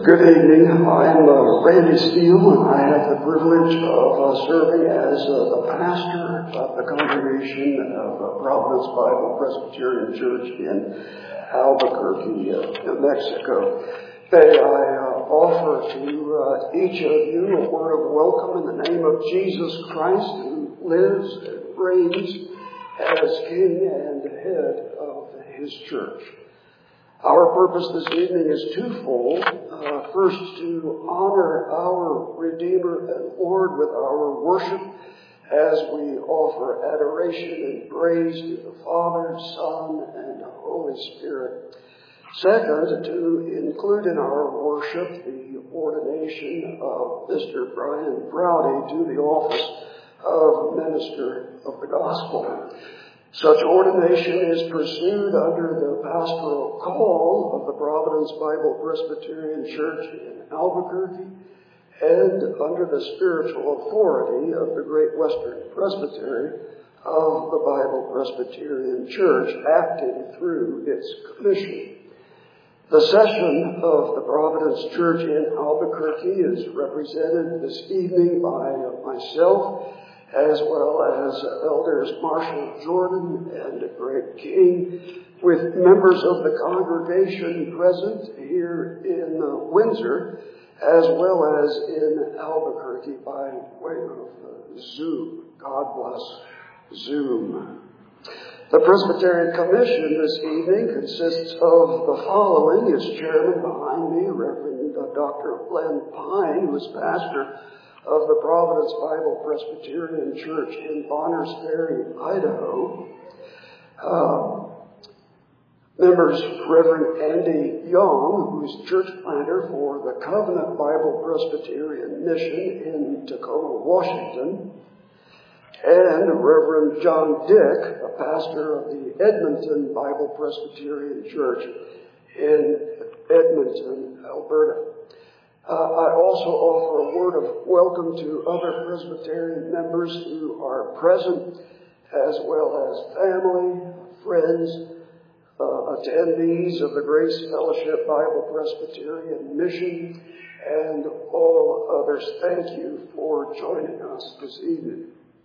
Good evening. I'm Randy Steele, and I have the privilege of serving as the pastor of the congregation of Providence Bible Presbyterian Church in Albuquerque, New Mexico. May I offer to each of you a word of welcome in the name of Jesus Christ, who lives and reigns as King and head of His church. Our purpose this evening is twofold. First, to honor our Redeemer and Lord with our worship as we offer adoration and praise to the Father, Son, and Holy Spirit. Second, to include in our worship the ordination of Mr. Brian Browdy to the office of Minister of the Gospel. Such ordination is pursued under the pastoral call of the Providence Bible Presbyterian Church in Albuquerque and under the spiritual authority of the Great Western Presbytery of the Bible Presbyterian Church, acting through its commission. The session of the Providence Church in Albuquerque is represented this evening by myself, as well as Elders Marshall Jordan and Greg King, with members of the congregation present here in Windsor, as well as in Albuquerque by way of Zoom. God bless Zoom. The Presbyterian Commission this evening consists of the following. As chairman behind me, Reverend Dr. Len Pine, who is pastor of the Providence Bible Presbyterian Church in Bonners Ferry, Idaho. Members Reverend Andy Young, who is church planter for the Covenant Bible Presbyterian Mission in Tacoma, Washington. And Reverend John Dick, a pastor of the Edmonton Bible Presbyterian Church in Edmonton, Alberta. I also offer a word of welcome to other Presbyterian members who are present, as well as family, friends, attendees of the Grace Fellowship Bible Presbyterian Mission, and all others. Thank you for joining us this evening.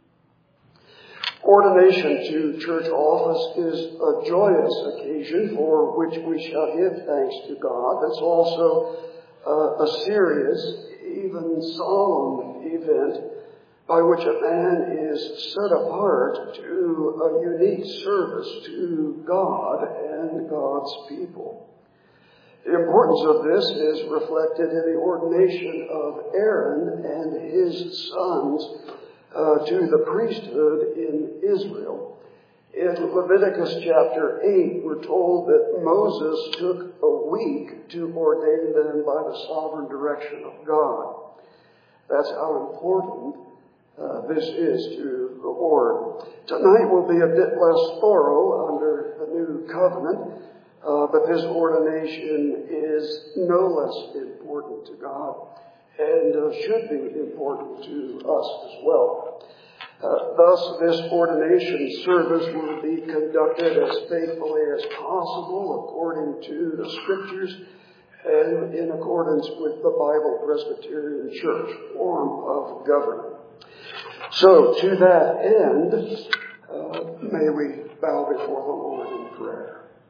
Ordination to church office is a joyous occasion for which we shall give thanks to God. It's also a serious, even solemn event by which a man is set apart to a unique service to God and God's people. The importance of this is reflected in the ordination of Aaron and his sons to the priesthood in Israel. In Leviticus chapter 8, we're told that Moses took a week to ordain them by the sovereign direction of God. That's how important this is to the Lord. Tonight will be a bit less thorough under the new covenant, but this ordination is no less important to God and should be important to us as well. Thus, this ordination service will be conducted as faithfully as possible according to the Scriptures and in accordance with the Bible Presbyterian Church form of government. So, to that end, may we bow before the Lord in prayer.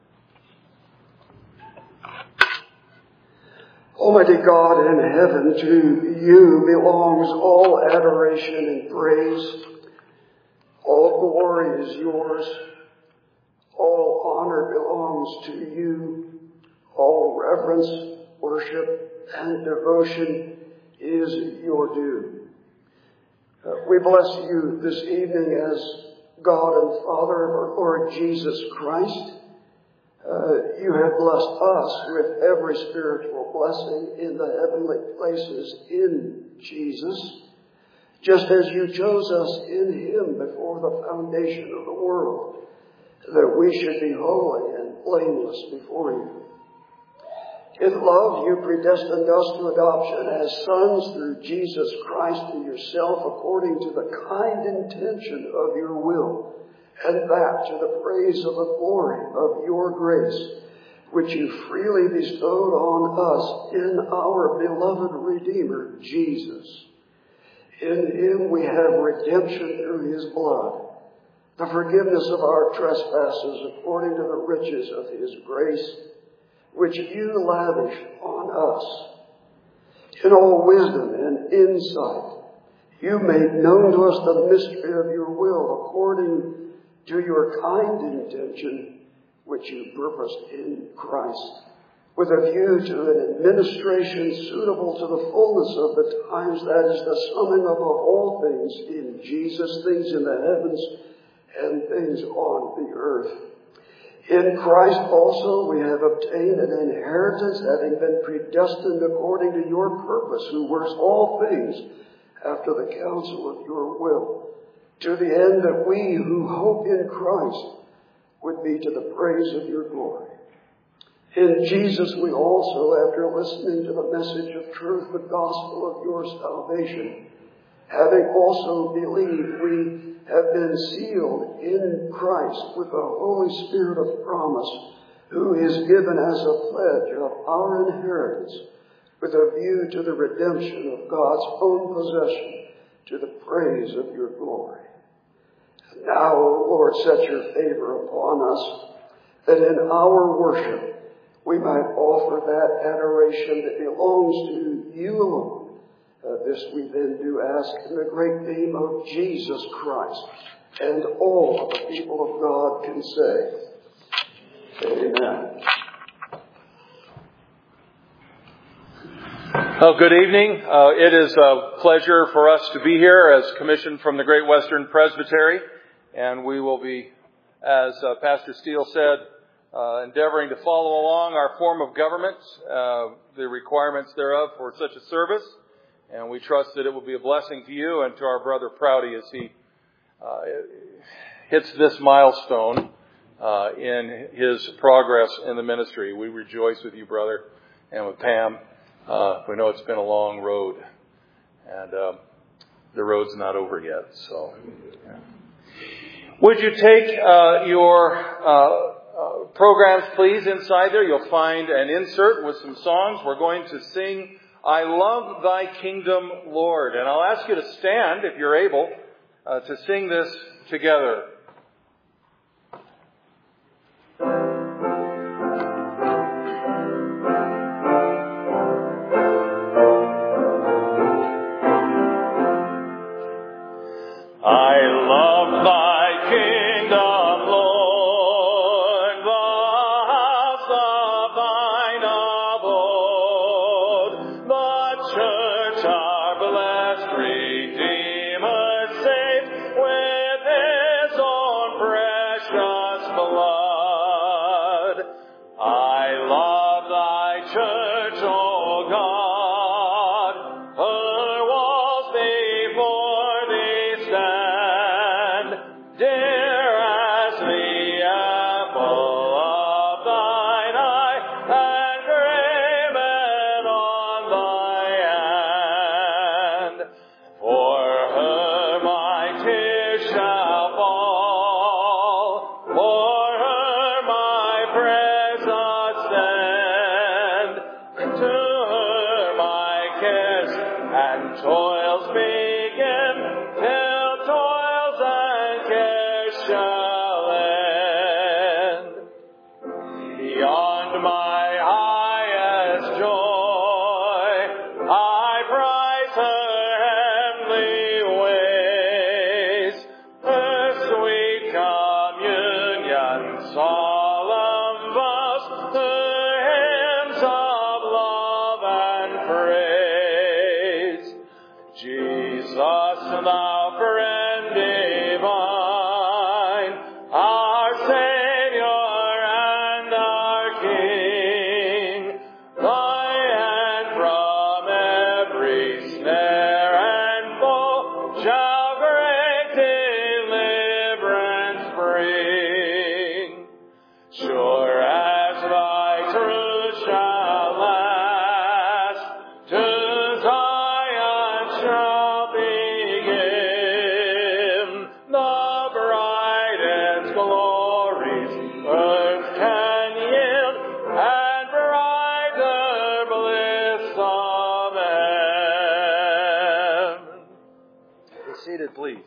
Almighty God in heaven, to you belongs all adoration and praise. All glory is yours. All honor belongs to you. All reverence, worship, and devotion is your due. We bless you this evening as God and Father of our Lord Jesus Christ. You have blessed us with every spiritual blessing in the heavenly places in Jesus, just as you chose us in Him before the foundation of the world, that we should be holy and blameless before you. In love, you predestined us to adoption as sons through Jesus Christ to yourself, according to the kind intention of your will, and that to the praise of the glory of your grace, which you freely bestowed on us in our beloved Redeemer, Jesus. In him we have redemption through his blood, the forgiveness of our trespasses according to the riches of his grace, which you lavished on us. In all wisdom and insight, you made known to us the mystery of your will according to your kind intention, which you purposed in Christ, with a view to an administration suitable to the fullness of the times, that is, the summing up of all things in Jesus, things in the heavens and things on the earth. In Christ also we have obtained an inheritance, having been predestined according to your purpose, who works all things after the counsel of your will, to the end that we who hope in Christ would be to the praise of your glory. In Jesus we also, after listening to the message of truth, the gospel of your salvation, having also believed, we have been sealed in Christ with the Holy Spirit of promise, who is given as a pledge of our inheritance, with a view to the redemption of God's own possession, to the praise of your glory. And now, O Lord, set your favor upon us, that in our worship we might offer that adoration that belongs to you alone. This we then do ask in the great name of Jesus Christ. And all the people of God can say, Amen. Well, good evening. It is a pleasure for us to be here as commissioned from the Great Western Presbytery. And we will be, as Pastor Steele said, endeavoring to follow along our form of government, the requirements thereof for such a service. And we trust that it will be a blessing to you and to our brother Prouty as he hits this milestone in his progress in the ministry. We rejoice with you, brother, and with Pam. We know it's been a long road, and the road's not over yet. So, yeah. Would you take your programs, please, inside there? You'll find an insert with some songs. We're going to sing I Love Thy Kingdom, Lord. And I'll ask you to stand, if you're able, to sing this together. Sure as thy truth shall last to seated, please.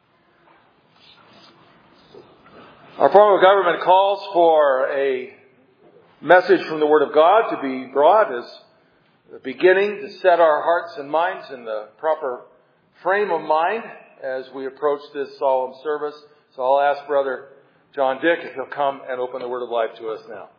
Our form of government calls for a message from the Word of God to be brought as the beginning to set our hearts and minds in the proper frame of mind as we approach this solemn service. So I'll ask Brother John Dick if he'll come and open the Word of Life to us now.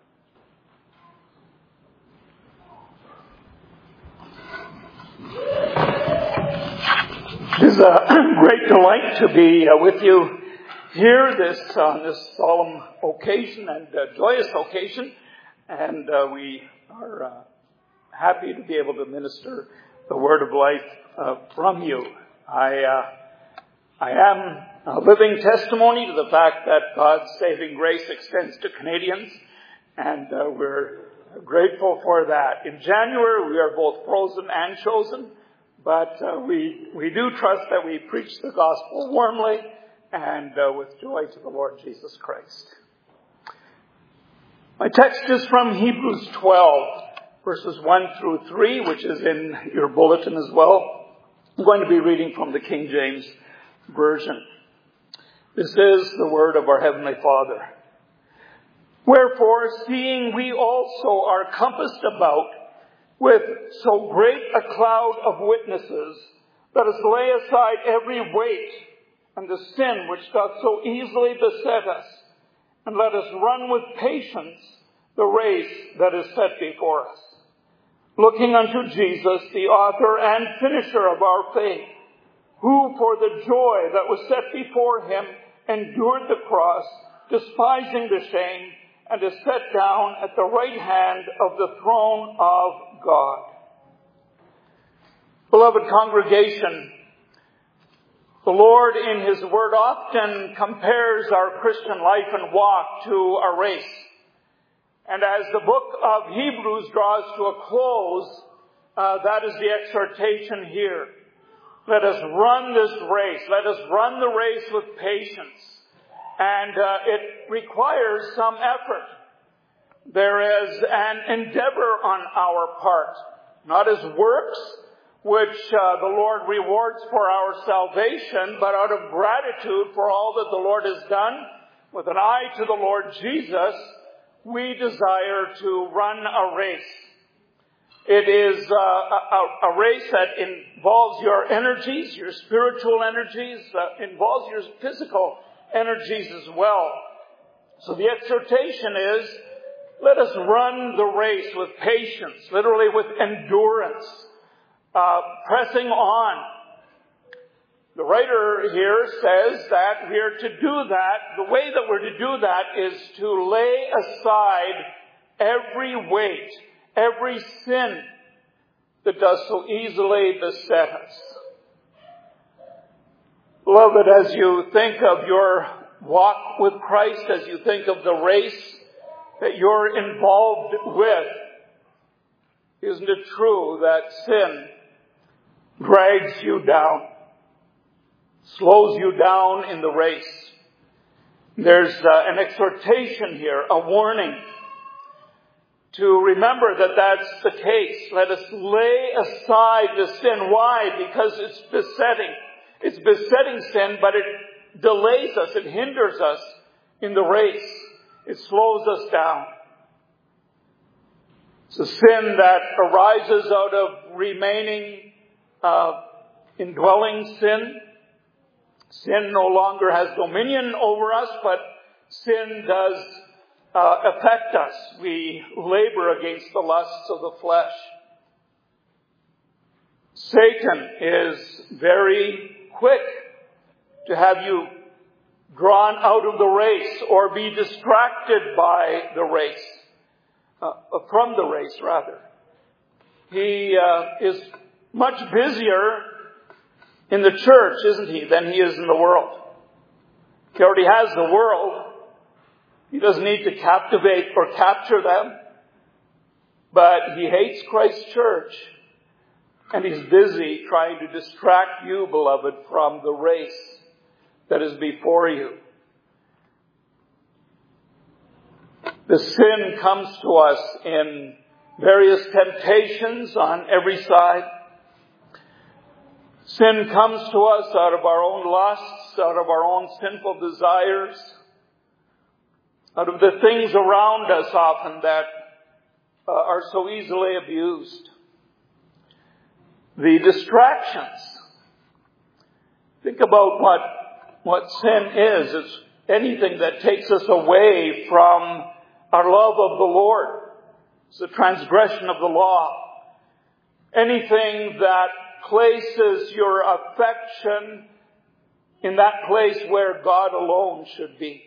It is a great delight to be with you here on this solemn occasion and joyous occasion, and we are happy to be able to minister the word of life from you. I am a living testimony to the fact that God's saving grace extends to Canadians, and we're grateful for that. In January, we are both frozen and chosen. But we do trust that we preach the gospel warmly and with joy to the Lord Jesus Christ. My text is from Hebrews 12, verses 1 through 3, which is in your bulletin as well. I'm going to be reading from the King James Version. This is the word of our Heavenly Father. Wherefore, seeing we also are compassed about with so great a cloud of witnesses, let us lay aside every weight and the sin which doth so easily beset us, and let us run with patience the race that is set before us, looking unto Jesus, the author and finisher of our faith, who for the joy that was set before him endured the cross, despising the shame, and is set down at the right hand of the throne of God. Beloved congregation, the Lord in His Word often compares our Christian life and walk to a race. And as the book of Hebrews draws to a close, that is the exhortation here. Let us run this race. Let us run the race with patience. And it requires some effort. There is an endeavor on our part, not as works, which the Lord rewards for our salvation, but out of gratitude for all that the Lord has done. With an eye to the Lord Jesus, we desire to run a race. It is a race that involves your energies, your spiritual energies, involves your physical energies as well. So the exhortation is, let us run the race with patience, literally with endurance, pressing on. The writer here says that we are to do that. The way that we're to do that is to lay aside every weight, every sin that does so easily beset us. Beloved, as you think of your walk with Christ, as you think of the race that you're involved with, isn't it true that sin drags you down, slows you down in the race? There's an exhortation here, a warning to remember that that's the case. Let us lay aside the sin. Why? Because it's besetting. It's besetting sin, but it delays us. It hinders us in the race. It slows us down. It's a sin that arises out of remaining indwelling sin. Sin no longer has dominion over us, but sin does affect us. We labor against the lusts of the flesh. Satan is very quick to have you drawn out of the race or be distracted by the race, from the race rather. He is much busier in the church, isn't he, than he is in the world. He already has the world. He doesn't need to captivate or capture them. But he hates Christ's church. And he's busy trying to distract you, beloved, from the race that is before you. The sin comes to us in various temptations on every side. Sin comes to us out of our own lusts, out of our own sinful desires, out of the things around us often that are so easily abused. The distractions. Think about what sin is. It's anything that takes us away from our love of the Lord. It's the transgression of the law. Anything that places your affection in that place where God alone should be.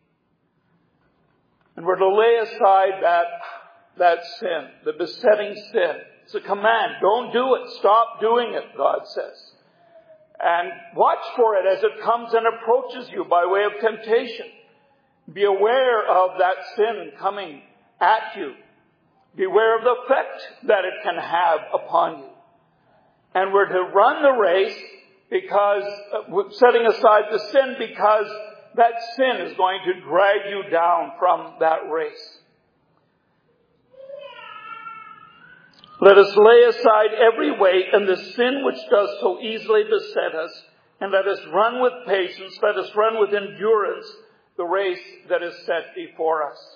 And we're to lay aside that sin, the besetting sin. It's a command. Don't do it. Stop doing it, God says. And watch for it as it comes and approaches you by way of temptation. Be aware of that sin coming at you. Beware of the effect that it can have upon you. And we're to run the race because, setting aside the sin, because that sin is going to drag you down from that race. Let us lay aside every weight and the sin which does so easily beset us, and let us run with patience, let us run with endurance the race that is set before us.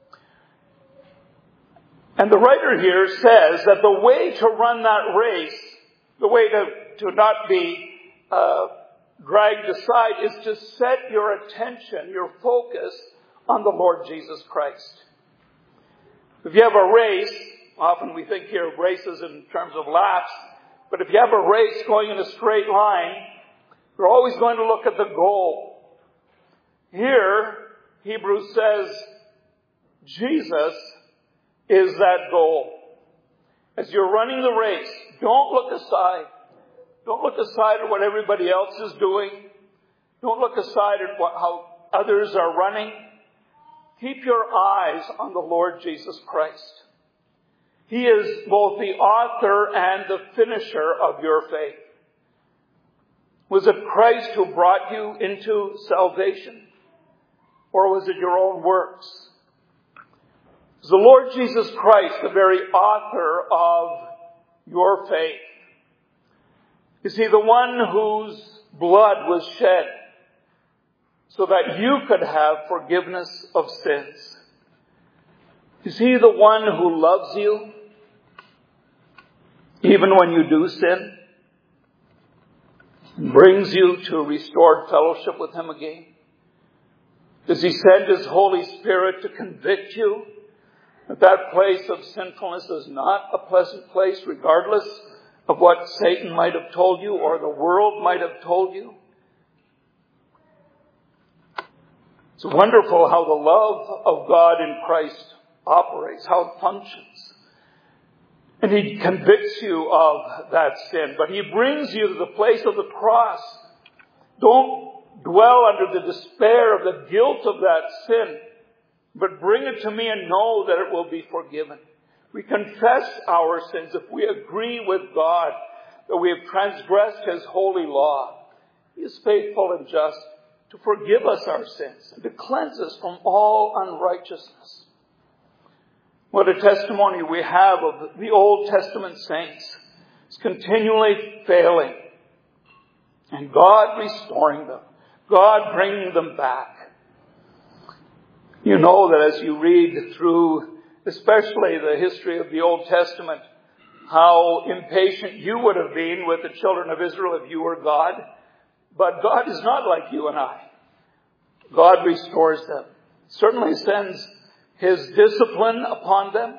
And the writer here says that the way to run that race, the way to not be dragged aside, is to set your attention, your focus on the Lord Jesus Christ. If you have a race, often we think here of races in terms of laps, but if you have a race going in a straight line, you're always going to look at the goal. Here, Hebrews says, Jesus is that goal. As you're running the race, don't look aside. Don't look aside at what everybody else is doing. Don't look aside at how others are running. Keep your eyes on the Lord Jesus Christ. He is both the author and the finisher of your faith. Was it Christ who brought you into salvation? Or was it your own works? Is the Lord Jesus Christ the very author of your faith? Is He the one whose blood was shed so that you could have forgiveness of sins? Is He the one who loves you even when you do sin? Brings you to restored fellowship with Him again? Does He send His Holy Spirit to convict you that place of sinfulness is not a pleasant place, regardless of what Satan might have told you or the world might have told you? It's wonderful how the love of God in Christ operates, how it functions. And He convicts you of that sin, but He brings you to the place of the cross. Don't dwell under the despair of the guilt of that sin, but bring it to me and know that it will be forgiven. We confess our sins if we agree with God that we have transgressed His holy law. He is faithful and just to forgive us our sins and to cleanse us from all unrighteousness. What a testimony we have of the Old Testament saints. It's continually failing, and God restoring them, God bringing them back. You know that as you read through, especially the history of the Old Testament, how impatient you would have been with the children of Israel if you were God. But God is not like you and I. God restores them. Certainly sends His discipline upon them.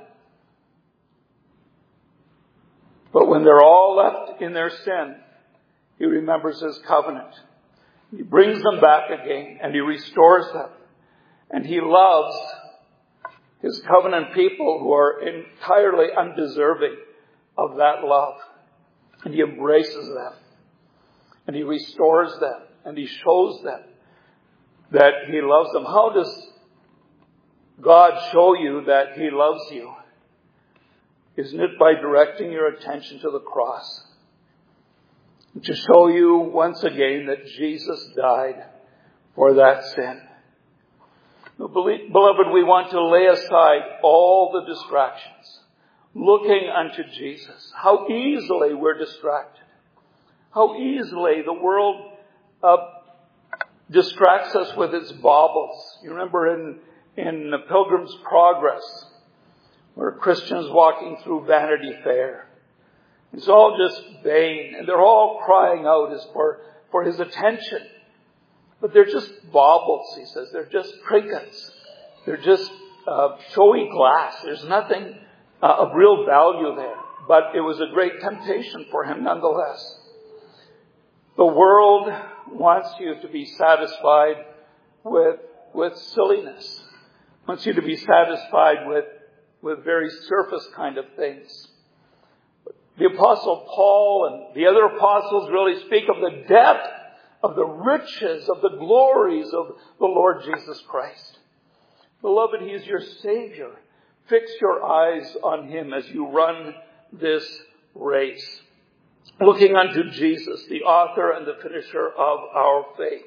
But when they're all left in their sin, He remembers His covenant. He brings them back again and He restores them. And He loves His covenant people who are entirely undeserving of that love. And He embraces them. And He restores them. And He shows them that He loves them. How does God show you that He loves you? Isn't it by directing your attention to the cross? To show you once again that Jesus died for that sin. Beloved, we want to lay aside all the distractions, looking unto Jesus. How easily we're distracted. How easily the world distracts us with its baubles. You remember in the Pilgrim's Progress, where Christians walking through Vanity Fair. It's all just vain, and they're all crying out for his attention. But they're just baubles, he says. They're just trinkets. They're just showy glass. There's nothing of real value there. But it was a great temptation for him nonetheless. The world wants you to be satisfied with silliness. Wants you to be satisfied with very surface kind of things. The Apostle Paul and the other apostles really speak of the depth of the riches, of the glories of the Lord Jesus Christ. Beloved, He is your Savior. Fix your eyes on Him as you run this race, looking unto Jesus, the author and the finisher of our faith.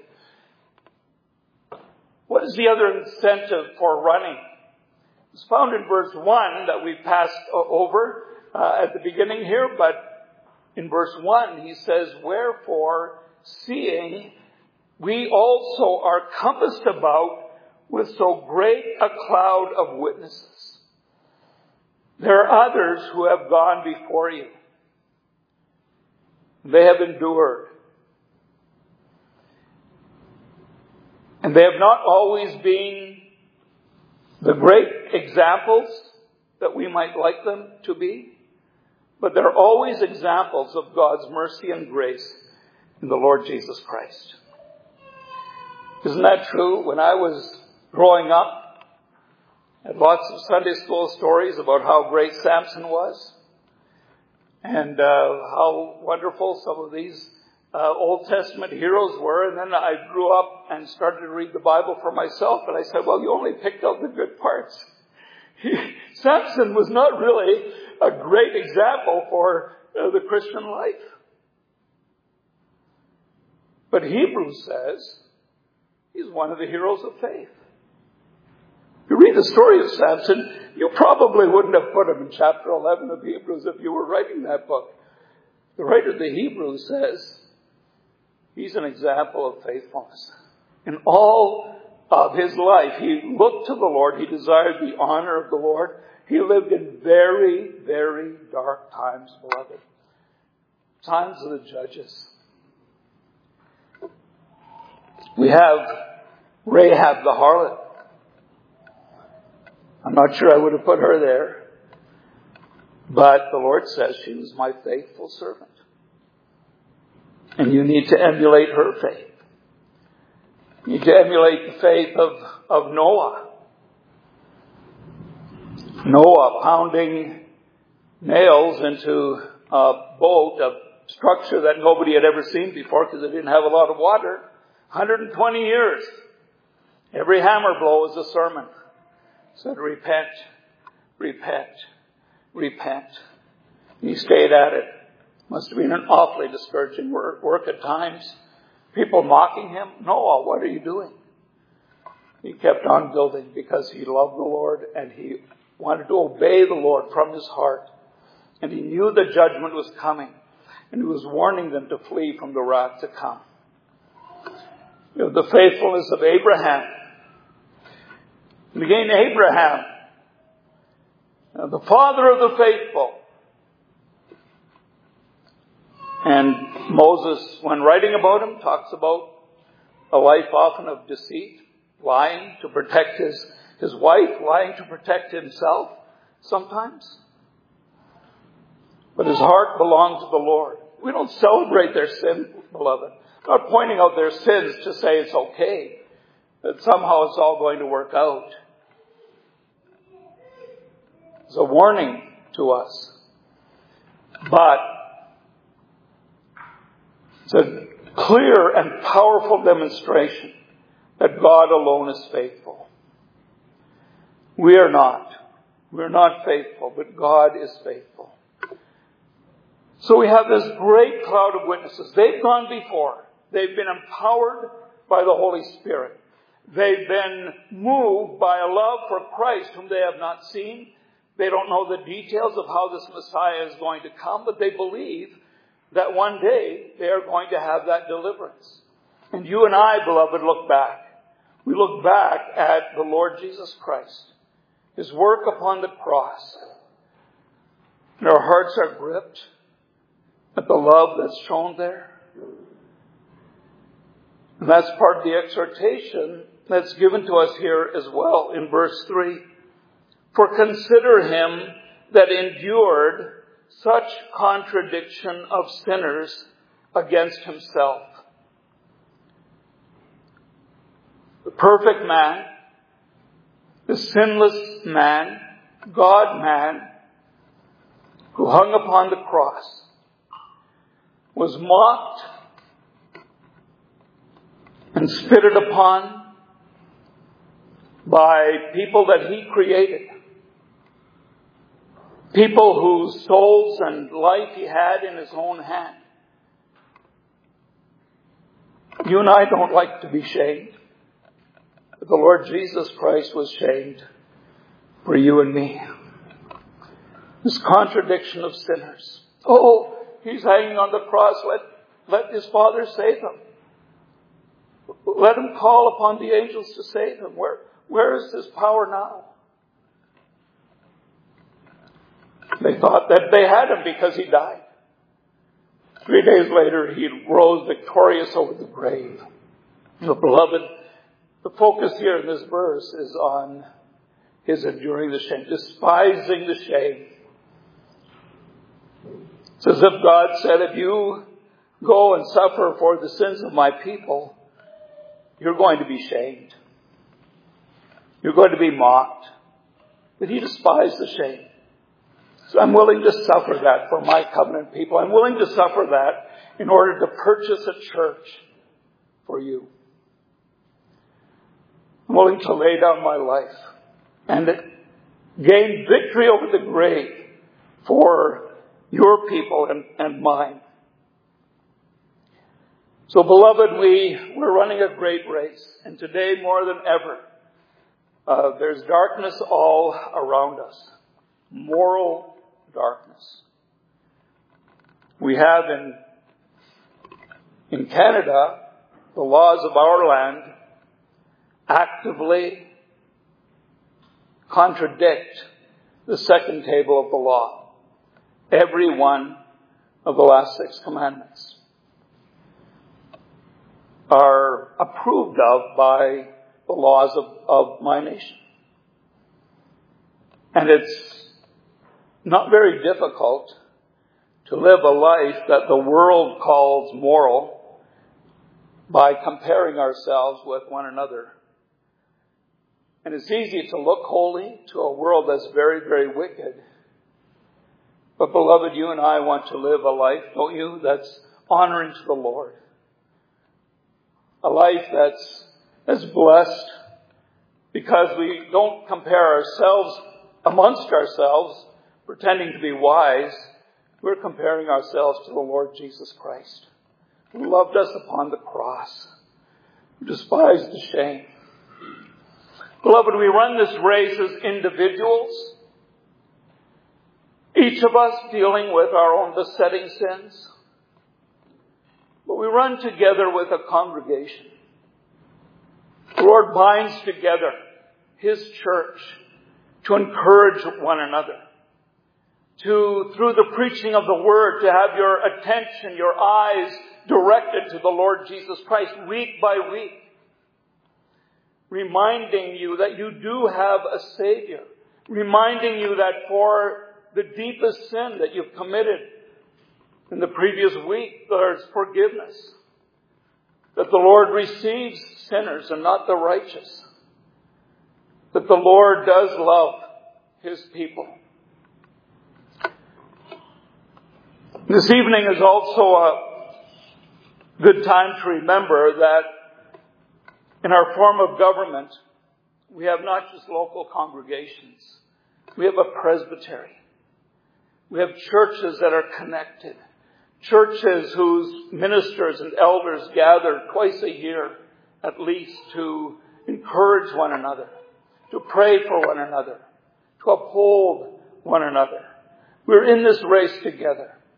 What is the other incentive for running? It's found in verse 1 that we passed over at the beginning here, but in verse 1 he says, "Wherefore, seeing we also are compassed about with so great a cloud of witnesses." There are others who have gone before you. They have endured. And they have not always been the great examples that we might like them to be, but they're always examples of God's mercy and grace in the Lord Jesus Christ. Isn't that true? When I was growing up, I had lots of Sunday school stories about how great Samson was and how wonderful some of these Old Testament heroes were. And then I grew up and started to read the Bible for myself, and I said, well, you only picked out the good parts. Samson was not really a great example for the Christian life. But Hebrews says he's one of the heroes of faith. If you read the story of Samson, you probably wouldn't have put him in chapter 11 of Hebrews if you were writing that book. The writer of the Hebrews says he's an example of faithfulness. In all of his life, he looked to the Lord. He desired the honor of the Lord. He lived in very, very dark times, beloved. Times of the judges. We have Rahab the harlot. I'm not sure I would have put her there. But the Lord says she was my faithful servant. And you need to emulate her faith. You need to emulate the faith of Noah. Noah pounding nails into a boat, a structure that nobody had ever seen before because it didn't have a lot of water. 120 years. Every hammer blow is a sermon. Said, repent, repent, repent. He stayed at it. Must have been an awfully discouraging work at times. People mocking him. Noah, what are you doing? He kept on building because he loved the Lord and he wanted to obey the Lord from his heart. And he knew the judgment was coming. And he was warning them to flee from the wrath to come. You know, the faithfulness of Abraham. And again, Abraham, the father of the faithful. And Moses, when writing about him, talks about a life often of deceit, lying to protect his wife, lying to protect himself sometimes. But his heart belonged to the Lord. We don't celebrate their sin, beloved. I'm not pointing out their sins to say it's okay, that somehow it's all going to work out. It's a warning to us. But it's a clear and powerful demonstration that God alone is faithful. We are not. We're not faithful, but God is faithful. So we have this great cloud of witnesses. They've gone before. They've been empowered by the Holy Spirit. They've been moved by a love for Christ whom they have not seen. They don't know the details of how this Messiah is going to come, but they believe that one day they are going to have that deliverance. And you and I, beloved, look back. We look back at the Lord Jesus Christ, His work upon the cross. And our hearts are gripped at the love that's shown there. And that's part of the exhortation that's given to us here as well in verse 3. For consider him that endured such contradiction of sinners against himself. The perfect man, the sinless man, God-man, who hung upon the cross, was mocked and spitted upon by people that he created. People whose souls and life he had in his own hand. You and I don't like to be shamed. But the Lord Jesus Christ was shamed for you and me. This contradiction of sinners. Oh, he's hanging on the cross. Let his Father save him. Let him call upon the angels to save him. Where is his power now? They thought that they had him because he died. 3 days later, he rose victorious over the grave. Beloved, the focus here in this verse is on his enduring the shame, despising the shame. It's as if God said, if you go and suffer for the sins of my people, you're going to be shamed. You're going to be mocked. But he despised the shame. So I'm willing to suffer that for my covenant people. I'm willing to suffer that in order to purchase a church for you. I'm willing to lay down my life and gain victory over the grave for your people and mine. So, beloved, we're running a great race. And today, more than ever, there's darkness all around us. Moral darkness. We have in Canada, the laws of our land actively contradict the second table of the law. Every one of the last 6 commandments are approved of by the laws of my nation. And it's not very difficult to live a life that the world calls moral by comparing ourselves with one another. And it's easy to look holy to a world that's very, very wicked. But beloved, you and I want to live a life, don't you, that's honoring to the Lord. A life that's blessed because we don't compare ourselves amongst ourselves, pretending to be wise. We're comparing ourselves to the Lord Jesus Christ, who loved us upon the cross, who despised the shame. Beloved, we run this race as individuals, each of us dealing with our own besetting sins. But we run together with a congregation. The Lord binds together His church to encourage one another, to, through the preaching of the Word, to have your attention, your eyes directed to the Lord Jesus Christ week by week, reminding you that you do have a Savior, reminding you that for the deepest sin that you've committed in the previous week, there's forgiveness, that the Lord receives sinners and not the righteous, that the Lord does love His people. This evening is also a good time to remember that in our form of government, we have not just local congregations. We have a presbytery. We have churches that are connected. Churches whose ministers and elders gather twice a year at least to encourage one another, to pray for one another, to uphold one another. We're in this race together.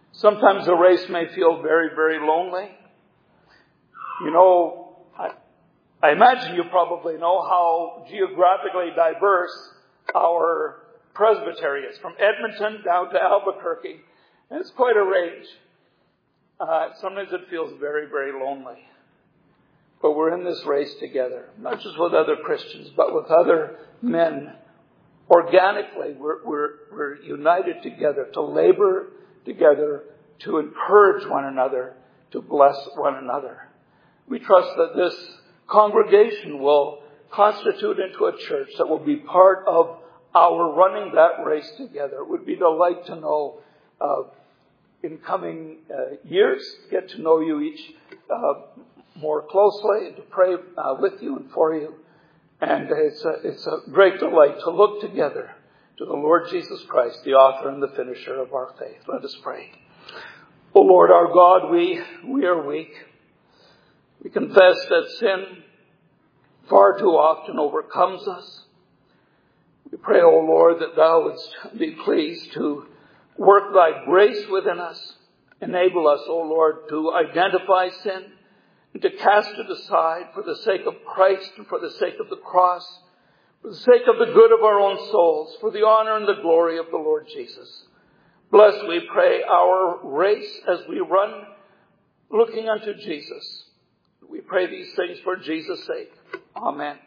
Sometimes the race may feel very, very lonely. You know, I imagine you probably know how geographically diverse our presbytery is, from Edmonton down to Albuquerque. And it's quite a range. Sometimes it feels very, very lonely. But we're in this race together, not just with other Christians, but with other men. Organically, we're united together to labor together, to encourage one another, to bless one another. We trust that this congregation will constitute into a church that will be part of our running that race together. It would be a delight to know in coming years, get to know you each more closely, and to pray with you and for you. And it's a great delight to look together to the Lord Jesus Christ, the author and the finisher of our faith. Let us pray. O Lord our God, we are weak. We confess that sin far too often overcomes us. We pray, O Lord, that Thou wouldst be pleased to work Thy grace within us. Enable us, O Lord, to identify sin and to cast it aside for the sake of Christ and for the sake of the cross, for the sake of the good of our own souls, for the honor and the glory of the Lord Jesus. Bless, we pray, our race as we run looking unto Jesus. We pray these things for Jesus' sake. Amen.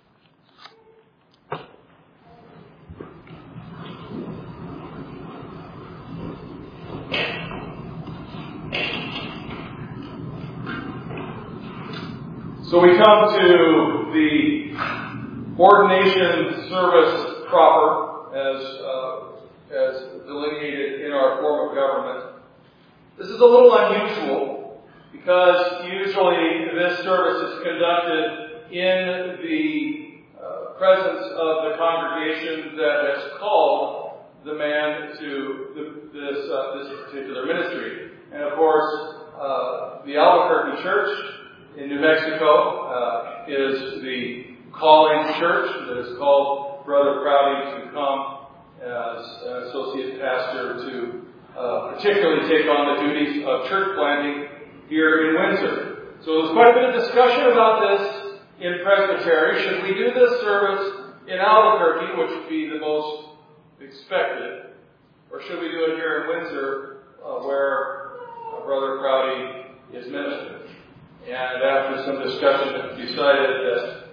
So we come to the ordination service proper as delineated in our form of government. This is a little unusual because usually this service is conducted in the presence of the congregation that has called the man to this particular ministry. And of course, the Albuquerque Church in New Mexico is the calling church that has called Brother Crowdy to come as an associate pastor to particularly take on the duties of church planting here in Windsor. So there's quite a bit of discussion about this in Presbytery. Should we do this service in Albuquerque, which would be the most expected, or should we do it here in Windsor, where Brother Crowdy is ministering? And after some discussion, it decided that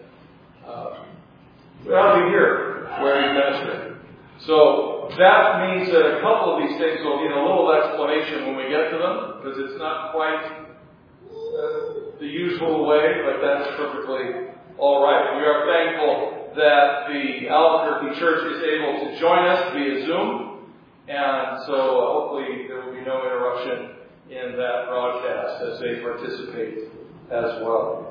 we ought to be here where he's ministering. So that means that a couple of these things will need a little explanation when we get to them, because it's not quite the usual way, but that's perfectly all right. We are thankful that the Albuquerque Church is able to join us via Zoom, and so hopefully there will be no interruption in that broadcast as they participate as well.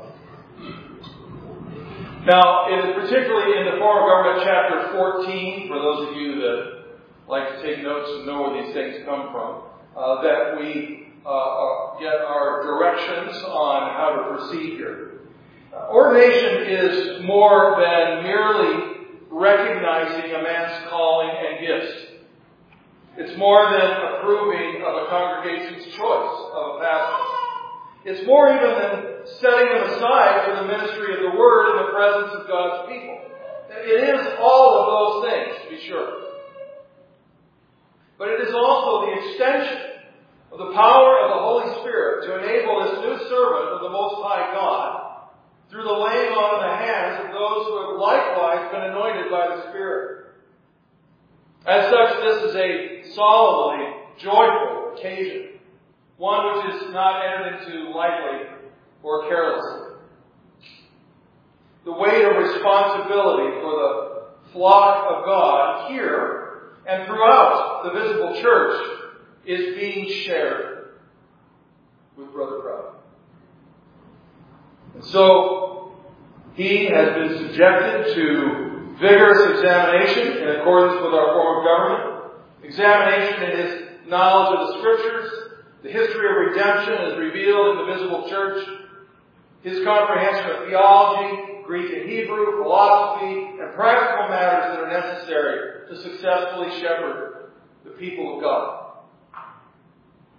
Now, it is particularly in the Form of Government Chapter 14, for those of you that like to take notes and know where these things come from, that we get our directions on how to proceed here. Ordination is more than merely recognizing a man's calling and gifts. It's more than approving of a congregation's choice of a pastor. It's more even than setting them aside for the ministry of the Word in the presence of God's people. It is all of those things, to be sure. But it is also the extension of the power of the Holy Spirit to enable this new servant of the Most High God through the laying on of the hands of those who have likewise been anointed by the Spirit. As such, this is a solemnly joyful occasion. One which is not entered into lightly or carelessly. The weight of responsibility for the flock of God here and throughout the visible church is being shared with Brother Crowdy. And so he has been subjected to vigorous examination in accordance with our form of government. Examination in his knowledge of the Scriptures, the history of redemption as revealed in the visible church, his comprehension of theology, Greek and Hebrew, philosophy, and practical matters that are necessary to successfully shepherd the people of God.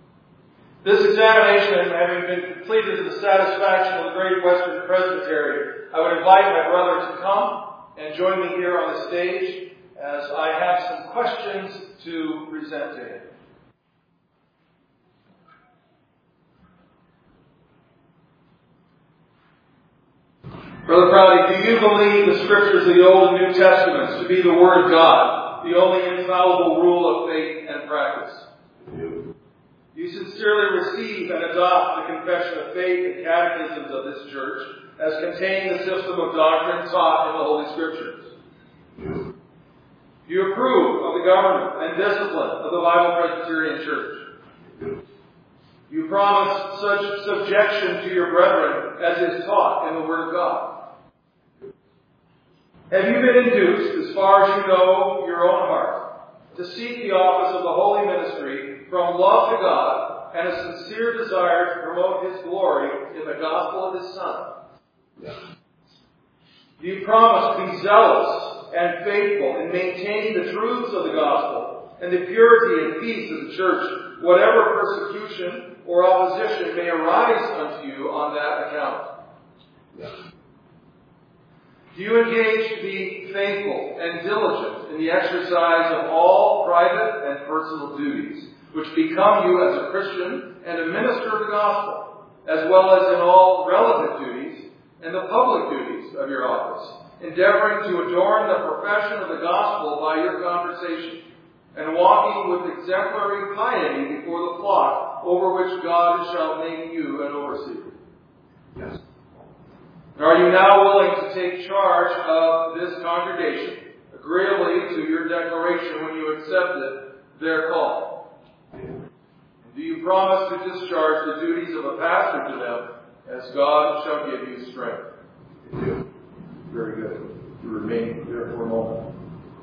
This examination having been completed to the satisfaction of the Great Western Presbytery, I would invite my brother to come and join me here on the stage as I have some questions to present to him. Brother Prouty, do you believe the Scriptures of the Old and New Testaments to be the Word of God, the only infallible rule of faith and practice? Do you sincerely receive and adopt the Confession of Faith and Catechisms of this Church as containing the system of doctrine taught in the Holy Scriptures? Do you approve of the government and discipline of the Bible Presbyterian Church? Do you promise such subjection to your brethren as is taught in the Word of God? Have you been induced, as far as you know your own heart, to seek the office of the holy ministry from love to God and a sincere desire to promote His glory in the gospel of His Son? Do you promise to be zealous and faithful in maintaining the truths of the gospel and the purity and peace of the church, whatever persecution or opposition may arise unto you on that account? Do you engage to be faithful and diligent in the exercise of all private and personal duties which become you as a Christian and a minister of the gospel, as well as in all relative duties and the public duties of your office, endeavoring to adorn the profession of the gospel by your conversation, and walking with exemplary piety before the flock over which God shall make you an overseer? Yes. Are you now willing to take charge of this congregation, agreeably to your declaration when you accepted their call? Do you promise to discharge the duties of a pastor to them as God shall give you strength? Very good. You remain there for a moment.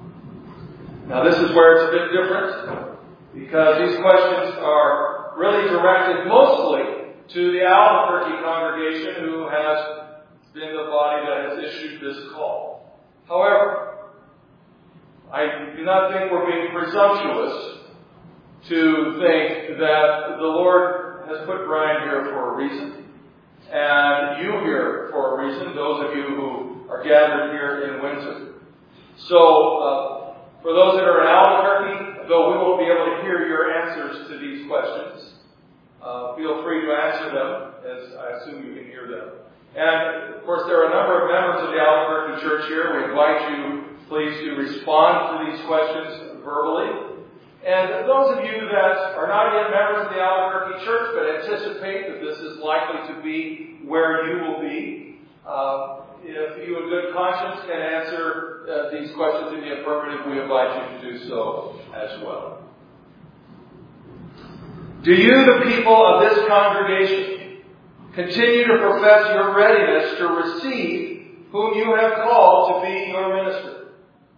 Now this is where it's a bit different, because these questions are really directed mostly to the Albuquerque congregation, who has been the body that has issued this call. However, I do not think we're being presumptuous to think that the Lord has put Brian here for a reason, and you here for a reason, those of you who are gathered here in Windsor. So, for those that are in Albuquerque, though we won't be able to hear your answers to these questions, feel free to answer them, as I assume you can hear them. And, of course, there are a number of members of the Albuquerque Church here. We invite you, please, to respond to these questions verbally. And those of you that are not yet members of the Albuquerque Church, but anticipate that this is likely to be where you will be, if you in good conscience can answer these questions in the affirmative, we invite you to do so as well. Do you, the people of this congregation, continue to profess your readiness to receive whom you have called to be your minister?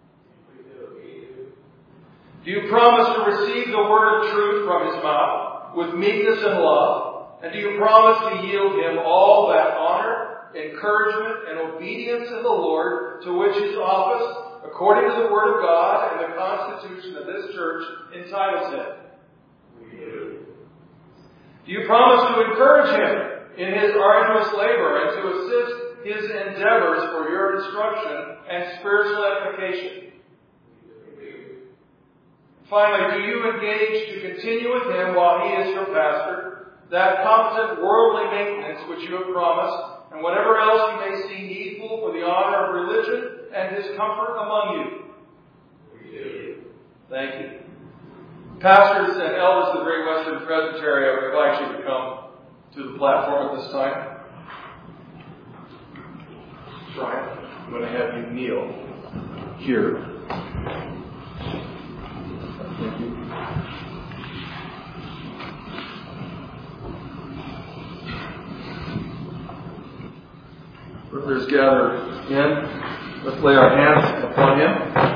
Do you promise to receive the word of truth from His mouth with meekness and love? And do you promise to yield Him all that honor, encouragement, and obedience in the Lord to which His office, according to the Word of God and the constitution of this church, entitles Him? Do you promise to encourage Him in His arduous labor and to assist His endeavors for your instruction and spiritual edification? Finally, do you engage to continue with Him while He is your pastor, that competent worldly maintenance which you have promised, and whatever else you may see needful for the honor of religion and His comfort among you? Thank you. Pastors and elders of the Great Western Presbytery, I would invite you to come to the platform at this time. Brian, I'm going to have you kneel here. Thank you. Brothers gather in. Let's lay our hands upon him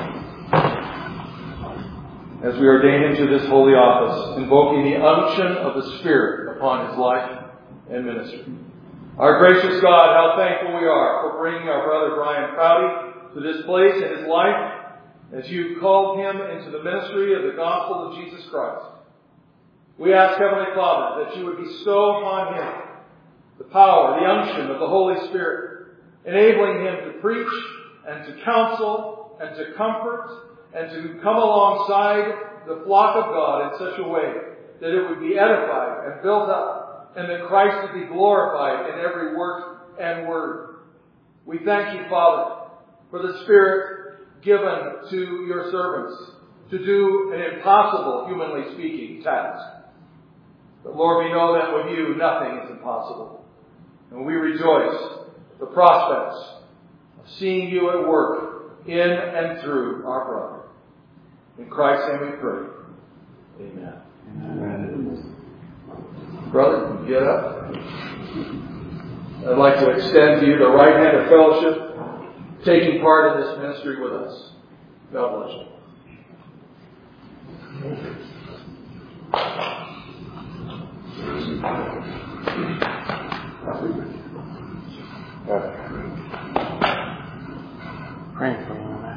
as we ordain him to this holy office, invoking the unction of the Spirit upon his life and ministry. Our gracious God, how thankful we are for bringing our brother Brian Prouty to this place in his life as you called him into the ministry of the gospel of Jesus Christ. We ask, Heavenly Father, that you would bestow upon him the power, the unction of the Holy Spirit, enabling him to preach and to counsel and to comfort and to come alongside the flock of God in such a way that it would be edified and built up and that Christ would be glorified in every work and word. We thank you, Father, for the Spirit given to your servants to do an impossible, humanly speaking, task. But Lord, we know that with you, nothing is impossible. And we rejoice at the prospects of seeing you at work in and through our brother. In Christ's name we pray. Amen. Amen. Brother, get up. I'd like to extend to you the right hand of fellowship, taking part in this ministry with us. God bless you. Praying for you, man.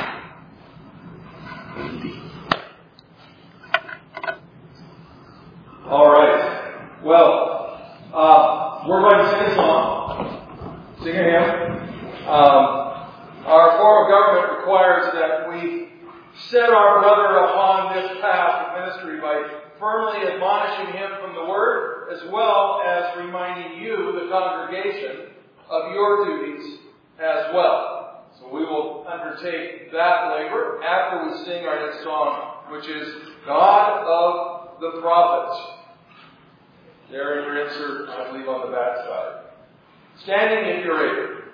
All right. Well, we're going to sing a song, sing a hymn. Our form of government requires that we set our brother upon this path of ministry by firmly admonishing him from the Word, as well as reminding you, the congregation, of your duties as well. So we will undertake that labor after we sing our next song, which is God of the Prophets. There in your insert, I believe, on the back side. Standing if you're able.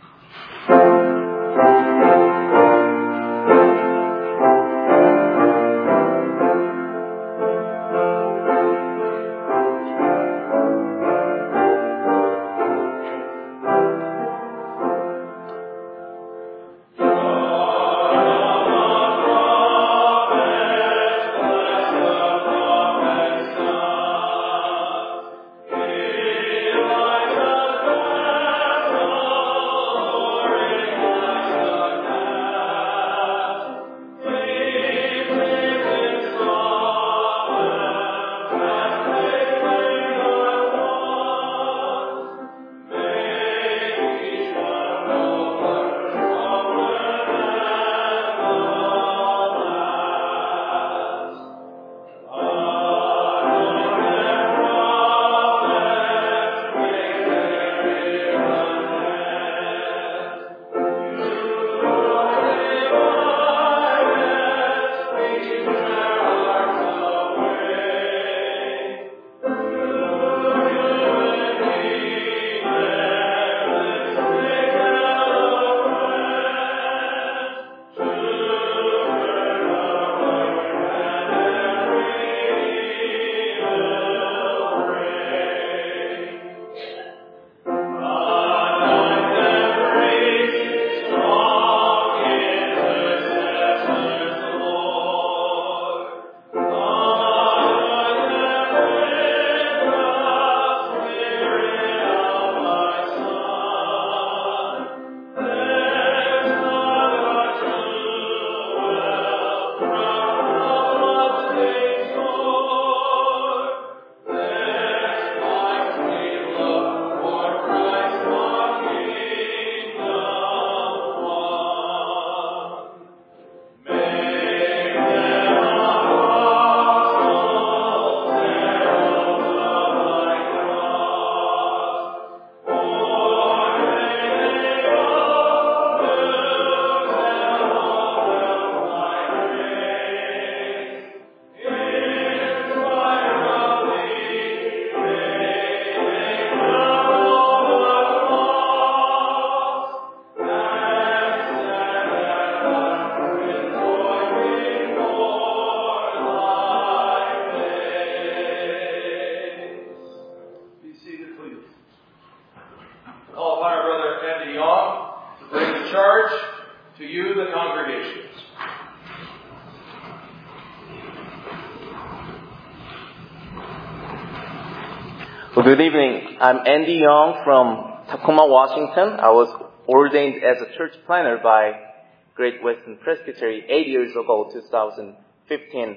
Well, good evening. I'm Andy Young from Tacoma, Washington. I was ordained as a church planner by Great Western Presbytery 8 years ago, 2015.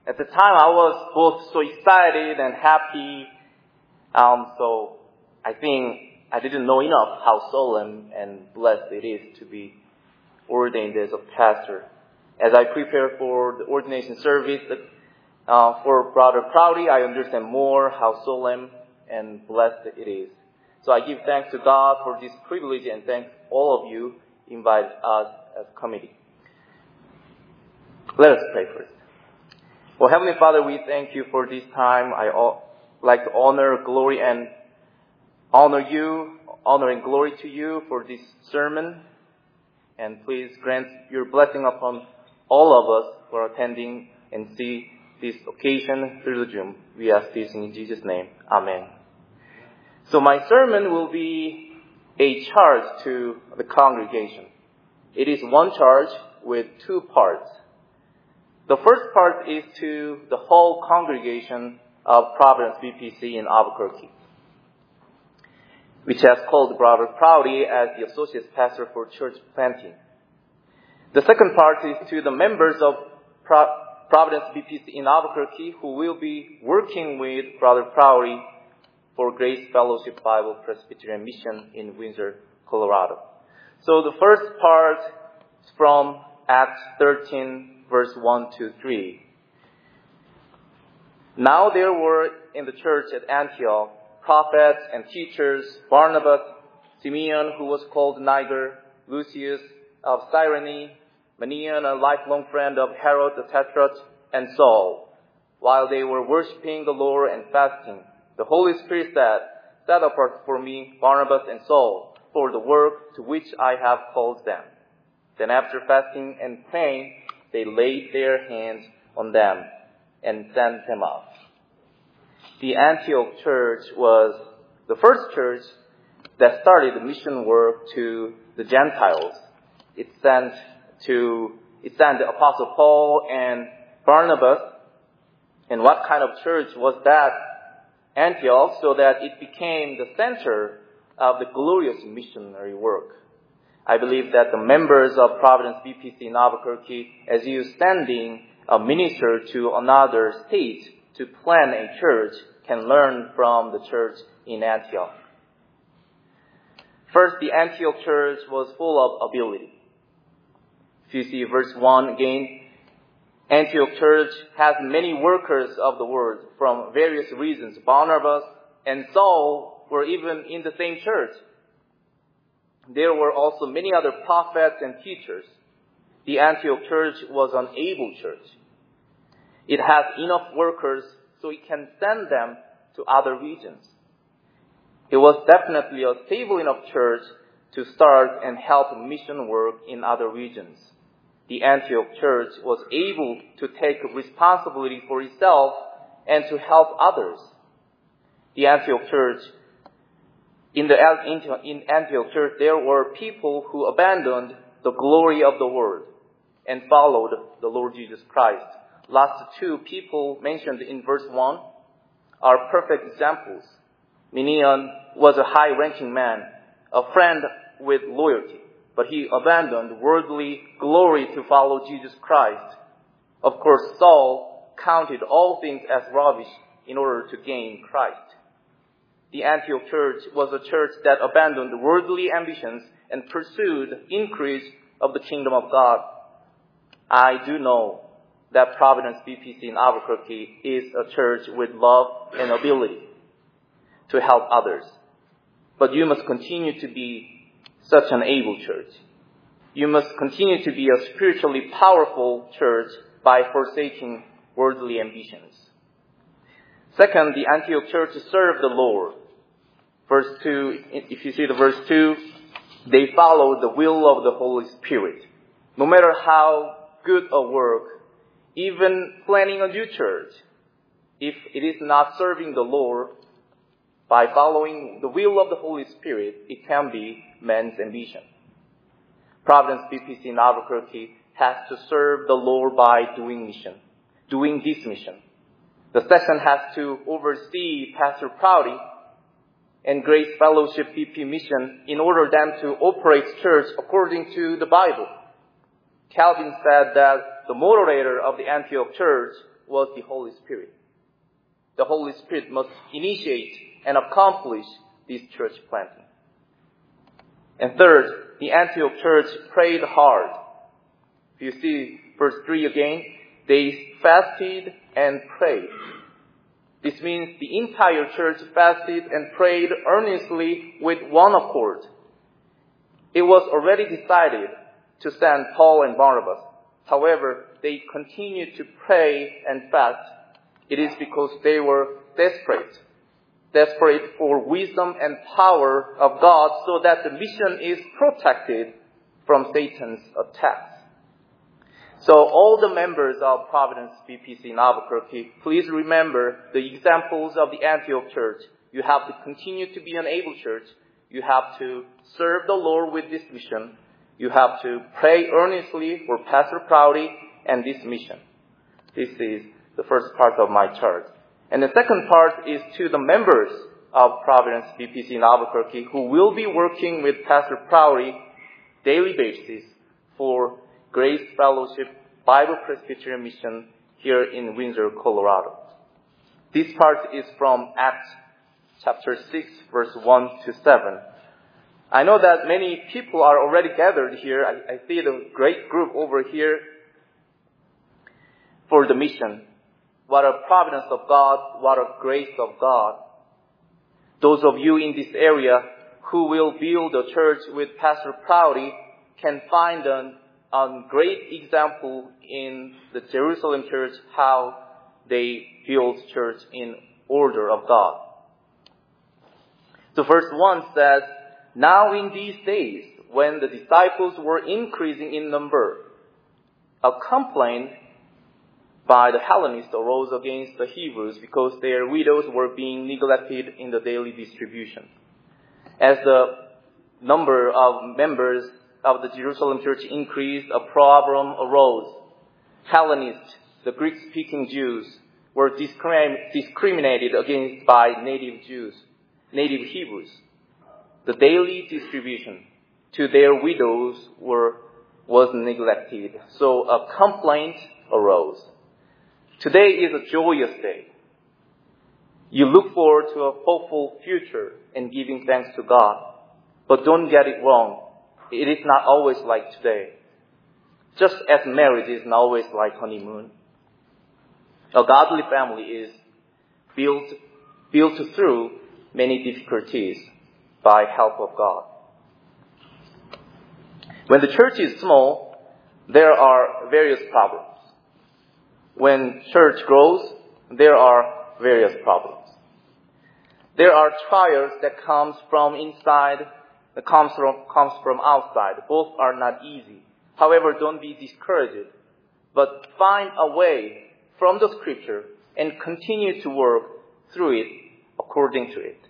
At the time, I was both so excited and happy. So I think I didn't know enough how solemn and blessed it is to be ordained as a pastor. As I prepare for the ordination service for Brother Prouty, I understand more how solemn and blessed it is. So I give thanks to God for this privilege and thank all of you invited us as a committee. Let us pray first. Well, Heavenly Father, we thank you for this time. I like to honor and glory to you for this sermon. And please grant your blessing upon all of us who are attending and see this occasion through the Zoom. We ask this in Jesus' name. Amen. So my sermon will be a charge to the congregation. It is one charge with two parts. The first part is to the whole congregation of Providence BPC in Albuquerque, which has called Brother Prouty as the associate pastor for church planting. The second part is to the members of Providence BPC in Albuquerque who will be working with Brother Prouty for Grace Fellowship Bible Presbyterian Mission in Windsor, Colorado. So the first part is from Acts 13, verse 1 to 3. Now there were in the church at Antioch prophets and teachers, Barnabas, Simeon, who was called Niger, Lucius of Cyrene, Manaen, a lifelong friend of Herod the Tetrarch, and Saul. While they were worshiping the Lord and fasting, the Holy Spirit said, "Set apart for me Barnabas and Saul for the work to which I have called them." Then after fasting and praying, they laid their hands on them and sent them out. The Antioch church was the first church that started the mission work to the Gentiles. It sent the Apostle Paul and Barnabas. And what kind of church was that Antioch? So that it became the center of the glorious missionary work. I believe that the members of Providence BPC in Albuquerque, as you standing a minister to another state to plant a church, can learn from the church in Antioch. First, the Antioch church was full of ability. If you see verse 1 again, Antioch church has many workers of the word from various reasons. Barnabas and Saul were even in the same church. There were also many other prophets and teachers. The Antioch church was an able church. It has enough workers so it can send them to other regions. It was definitely a stable enough church to start and help mission work in other regions. The Antioch church was able to take responsibility for itself and to help others. The Antioch church, in Antioch church, there were people who abandoned the glory of the world and followed the Lord Jesus Christ. Last two people mentioned in verse 1 are perfect examples. Manaen was a high-ranking man, a friend with loyalty, but he abandoned worldly glory to follow Jesus Christ. Of course, Saul counted all things as rubbish in order to gain Christ. The Antioch church was a church that abandoned worldly ambitions and pursued increase of the kingdom of God. I do know that Providence BPC in Albuquerque is a church with love and ability to help others. But you must continue to be such an able church. You must continue to be a spiritually powerful church by forsaking worldly ambitions. Second, the Antioch church served the Lord. Verse 2, if you see the verse 2, they followed the will of the Holy Spirit. No matter how good a work, even planning a new church, if it is not serving the Lord by following the will of the Holy Spirit, it can be man's ambition. Providence BPC in Albuquerque has to serve the Lord by doing this mission. The session has to oversee Pastor Prouty and Grace Fellowship BP mission in order them to operate church according to the Bible. Calvin said that the moderator of the Antioch church was the Holy Spirit. The Holy Spirit must initiate and accomplish this church planting. And third, the Antioch church prayed hard. If you see verse 3 again, they fasted and prayed. This means the entire church fasted and prayed earnestly with one accord. It was already decided to send Paul and Barnabas. However, they continued to pray and fast. It is because they were desperate for wisdom and power of God so that the mission is protected from Satan's attacks. So all the members of Providence BPC in Albuquerque, please remember the examples of the Antioch church. You have to continue to be an able church. You have to serve the Lord with this mission. You have to pray earnestly for Pastor Prouty and this mission. This is the first part of my chart. And the second part is to the members of Providence BPC in Albuquerque who will be working with Pastor Prouty daily basis for Grace Fellowship Bible Presbyterian Mission here in Windsor, Colorado. This part is from Acts chapter 6, verse 1 to 7. I know that many people are already gathered here. I see the great group over here for the mission. What a providence of God, what a grace of God. Those of you in this area who will build a church with Pastor Prouty can find a great example in the Jerusalem church how they build church in order of God. So verse 1 says, "Now in these days, when the disciples were increasing in number, a complaint by the Hellenists arose against the Hebrews because their widows were being neglected in the daily distribution. As the number of members of the Jerusalem church increased, a problem arose. Hellenists, the Greek-speaking Jews, were discriminated against by native Hebrews. The daily distribution to their widows was neglected, so a complaint arose. Today is a joyous day. You look forward to a hopeful future and giving thanks to God. But don't get it wrong. It is not always like today. Just as marriage is not always like honeymoon. A godly family is built through many difficulties by help of God. When the church is small, there are various problems. When church grows, there are various problems. There are trials that comes from inside, that comes from outside. Both are not easy. However, don't be discouraged, but find a way from the scripture and continue to work through it according to it.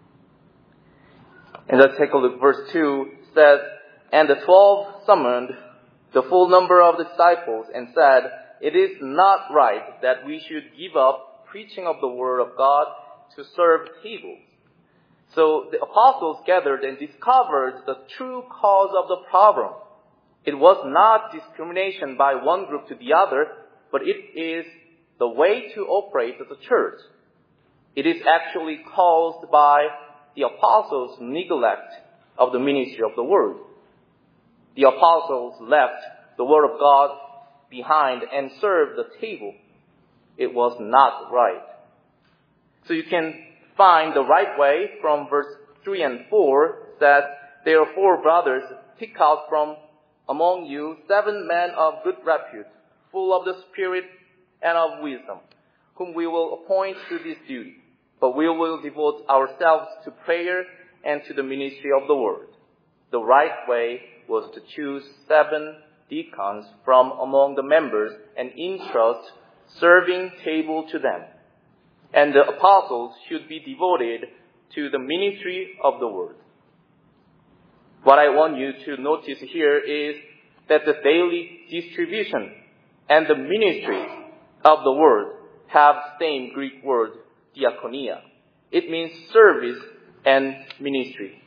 And let's take a look. Verse 2 says, "And the 12 summoned the full number of the disciples and said, 'It is not right that we should give up preaching of the word of God to serve tables.' So the apostles gathered and discovered the true cause of the problem. It was not discrimination by one group to the other, but it is the way to operate the church. It is actually caused by the apostles' neglect of the ministry of the word. The apostles left the word of God behind and served the table. It was not right." So you can find the right way from verse 3 and 4 that therefore, brothers, pick out from among you 7 men of good repute, full of the Spirit and of wisdom, whom we will appoint to this duty. But we will devote ourselves to prayer and to the ministry of the word. The right way was to choose 7 deacons from among the members and entrust serving table to them. And the apostles should be devoted to the ministry of the word." What I want you to notice here is that the daily distribution and the ministry of the word have the same Greek word, diakonia. It means service and ministry.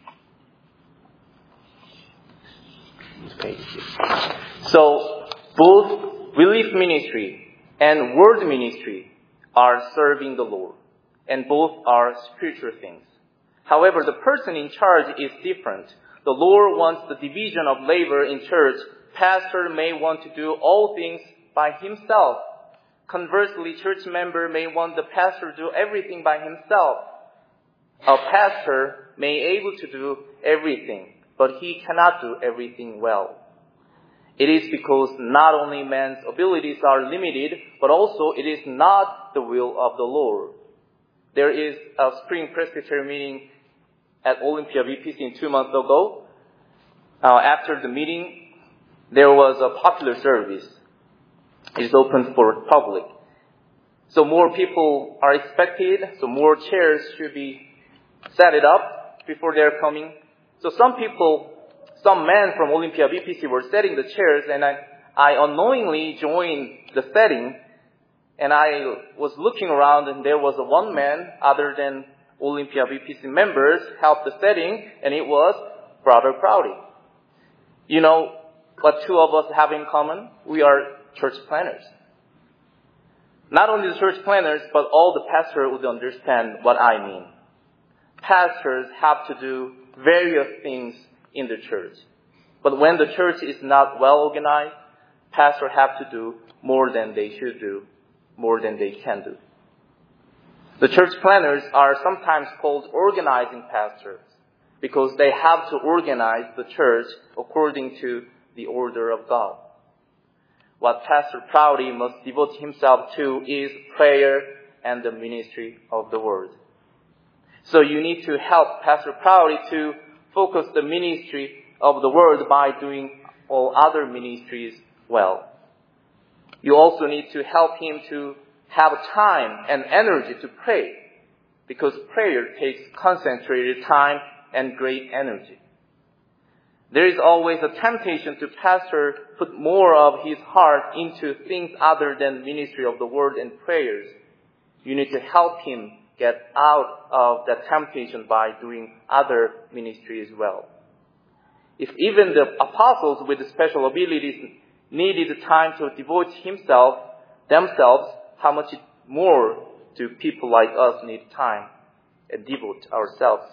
So both relief ministry and word ministry are serving the Lord, and both are spiritual things. However, the person in charge is different. The Lord wants the division of labor in church. Pastor may want to do all things by himself. Conversely, church member may want the pastor to do everything by himself. A pastor may able to do everything, but he cannot do everything well. It is because not only man's abilities are limited, but also it is not the will of the Lord. There is a spring presbytery meeting at Olympia VPC 2 months ago. After the meeting, there was a popular service. It is open for public. So more people are expected, so more chairs should be set it up before they're coming. So some men from Olympia VPC were setting the chairs, and I unknowingly joined the setting, and I was looking around, and there was one man other than Olympia VPC members helped the setting, and it was Brother Prouty. You know what two of us have in common? We are church planners. Not only the church planners, but all the pastors would understand what I mean. Pastors have to do various things in the church. But when the church is not well organized, pastors have to do more than they should do, more than they can do. The church planners are sometimes called organizing pastors because they have to organize the church according to the order of God. What Pastor Prouty must devote himself to is prayer and the ministry of the word. So you need to help Pastor Prouty to focus the ministry of the word by doing all other ministries well. You also need to help him to have time and energy to pray, because prayer takes concentrated time and great energy. There is always a temptation to pastor put more of his heart into things other than ministry of the word and prayers. You need to help him get out of that temptation by doing other ministry as well. If even the apostles with special abilities needed time to devote themselves, how much more do people like us need time and devote ourselves?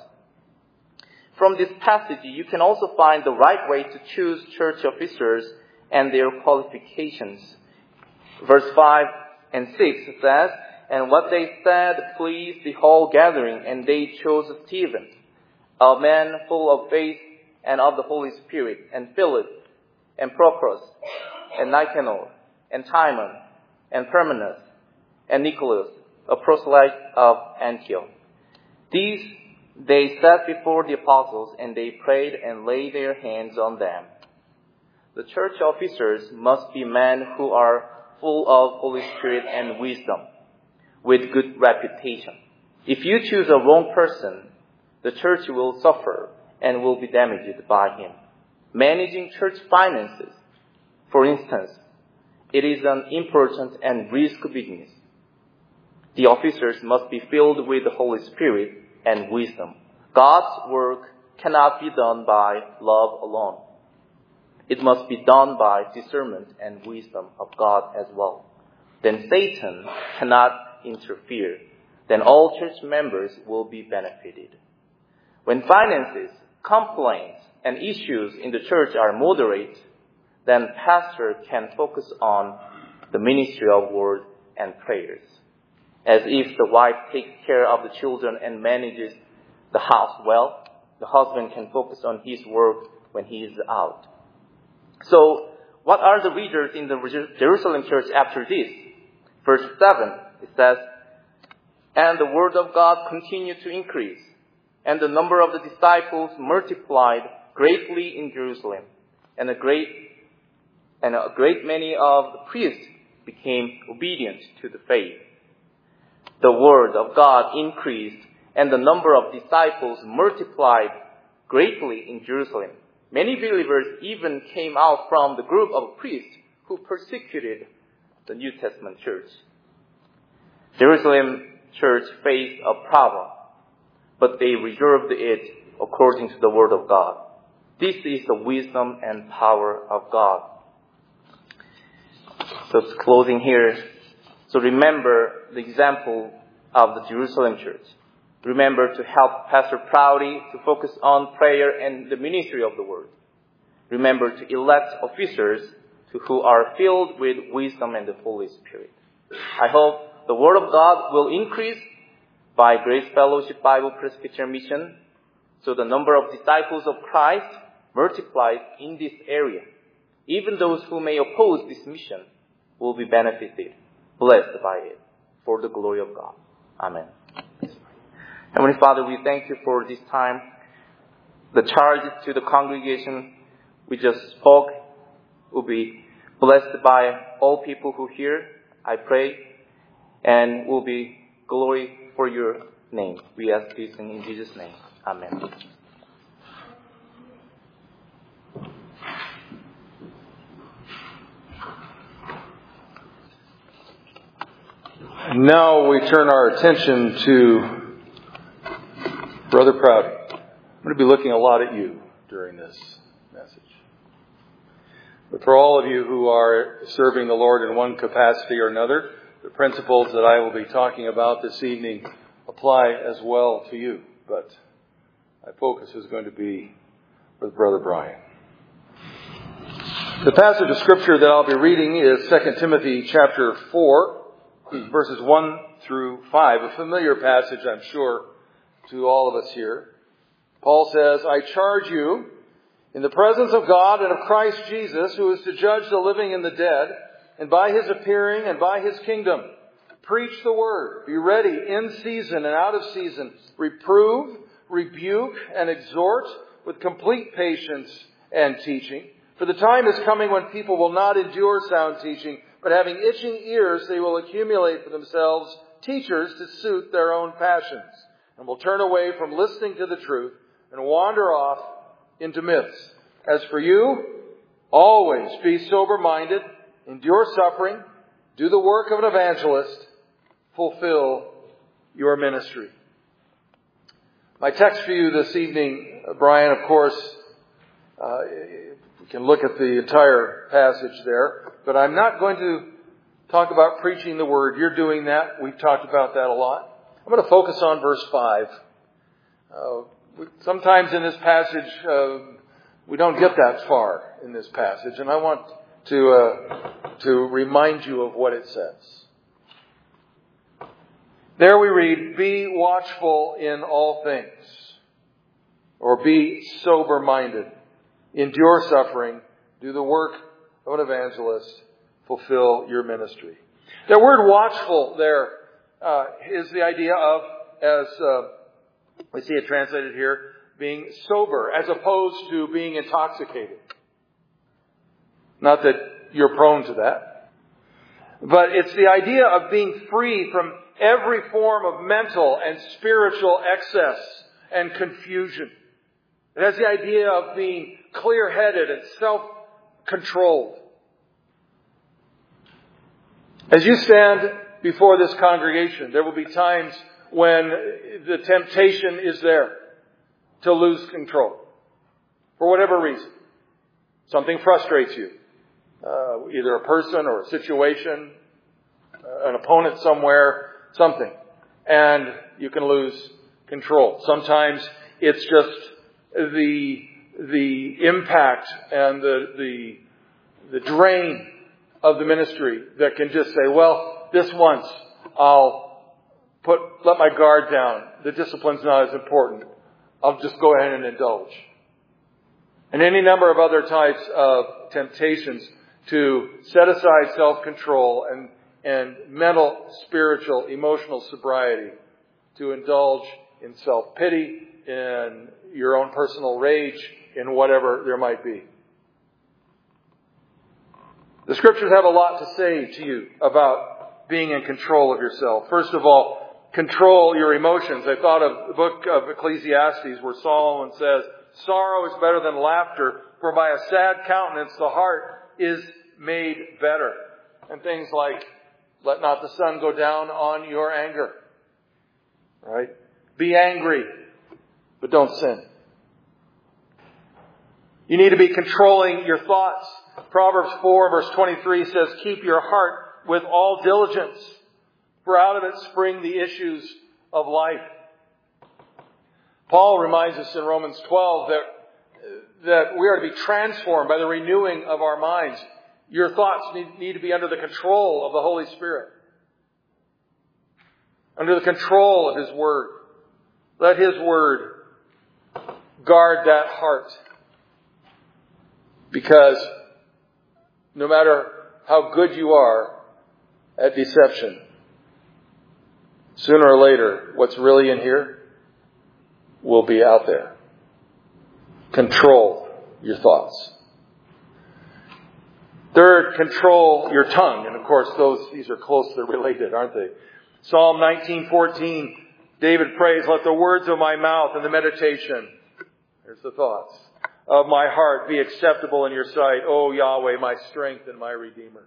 From this passage, you can also find the right way to choose church officers and their qualifications. Verse 5 and 6 says, "And what they said pleased the whole gathering, and they chose Stephen, a man full of faith and of the Holy Spirit, and Philip, and Prochorus, and Nicanor, and Timon, and Parmenas, and Nicholas, a proselyte of Antioch. These they set before the apostles, and they prayed and laid their hands on them." The church officers must be men who are full of Holy Spirit and wisdom, with good reputation. If you choose a wrong person, the church will suffer and will be damaged by him. Managing church finances, for instance, it is an important and risky business. The officers must be filled with the Holy Spirit and wisdom. God's work cannot be done by love alone. It must be done by discernment and wisdom of God as well. Then Satan cannot interfere. Then all church members will be benefited. When finances, complaints, and issues in the church are moderate, then pastor can focus on the ministry of word and prayers. As if the wife takes care of the children and manages the house well, the husband can focus on his work when he is out. So, what are the readers in the Jerusalem church after this? Verse 7, it says, "And the word of God continued to increase, and the number of the disciples multiplied greatly in Jerusalem, and a great many of the priests became obedient to the faith." The word of God increased, and the number of disciples multiplied greatly in Jerusalem. Many believers even came out from the group of priests who persecuted the New Testament church. Jerusalem church faced a problem, but they resolved it according to the word of God. This is the wisdom and power of God. So closing here, So remember the example of the Jerusalem church. Remember to help Pastor Prouty to focus on prayer and the ministry of the word. Remember to elect officers who are filled with wisdom and the Holy Spirit. I hope the Word of God will increase by Grace Fellowship Bible Presbyterian Mission, so the number of disciples of Christ multiplies in this area. Even those who may oppose this mission will be benefited, blessed by it, for the glory of God. Amen. Heavenly Father, we thank you for this time. The charge to the congregation we just spoke will be blessed by all people who hear, I pray, and will be glory for your name. We ask this in Jesus' name. Amen. Now we turn our attention to Brother Prouty. I'm going to be looking a lot at you during this message. But for all of you who are serving the Lord in one capacity or another, the principles that I will be talking about this evening apply as well to you. But my focus is going to be with Brother Brian. The passage of Scripture that I'll be reading is 2 Timothy chapter 4, verses 1 through 5. A familiar passage, I'm sure, to all of us here. Paul says, I charge you, in the presence of God and of Christ Jesus, who is to judge the living and the dead, and by His appearing and by His kingdom, preach the word. Be ready in season and out of season. Reprove, rebuke, and exhort with complete patience and teaching. For the time is coming when people will not endure sound teaching, but having itching ears, they will accumulate for themselves teachers to suit their own passions, and will turn away from listening to the truth and wander off into myths. As for you, always be sober-minded, endure suffering, do the work of an evangelist, fulfill your ministry. My text for you this evening, Brian, of course, we can look at the entire passage there, but I'm not going to talk about preaching the word. You're doing that. We've talked about that a lot. I'm going to focus on verse 5. Sometimes in this passage, we don't get that far in this passage, and I want to remind you of what it says. There we read, be watchful in all things, or be sober-minded, endure suffering, do the work of an evangelist, fulfill your ministry. The word watchful there is the idea of, as we see it translated here, being sober, as opposed to being intoxicated. Not that you're prone to that. But it's the idea of being free from every form of mental and spiritual excess and confusion. It has the idea of being clear-headed and self-controlled. As you stand before this congregation, there will be times when the temptation is there to lose control. For whatever reason. Something frustrates you. Either a person or a situation, an opponent somewhere, something. And you can lose control. Sometimes it's just the impact and the drain of the ministry that can just say, well, this once I'll let my guard down. The discipline's not as important. I'll just go ahead and indulge. And any number of other types of temptations to set aside self-control and mental, spiritual, emotional sobriety, to indulge in self-pity, in your own personal rage, in whatever there might be. The Scriptures have a lot to say to you about being in control of yourself. First of all, control your emotions. I thought of the book of Ecclesiastes where Solomon says, sorrow is better than laughter, for by a sad countenance the heart is made better. And things like, let not the sun go down on your anger. Right? Be angry, but don't sin. You need to be controlling your thoughts. Proverbs 4 verse 23 says, keep your heart with all diligence, for out of it spring the issues of life. Paul reminds us in Romans 12 that we are to be transformed by the renewing of our minds. Your thoughts need to be under the control of the Holy Spirit. Under the control of His Word. Let His Word guard that heart. Because no matter how good you are at deception, sooner or later, what's really in here will be out there. Control your thoughts. Third, control your tongue. And of course, these are closely related, aren't they? Psalm 19:14, David prays, let the words of my mouth and the meditation, there's the thoughts, of my heart be acceptable in your sight, O Yahweh, my strength and my Redeemer.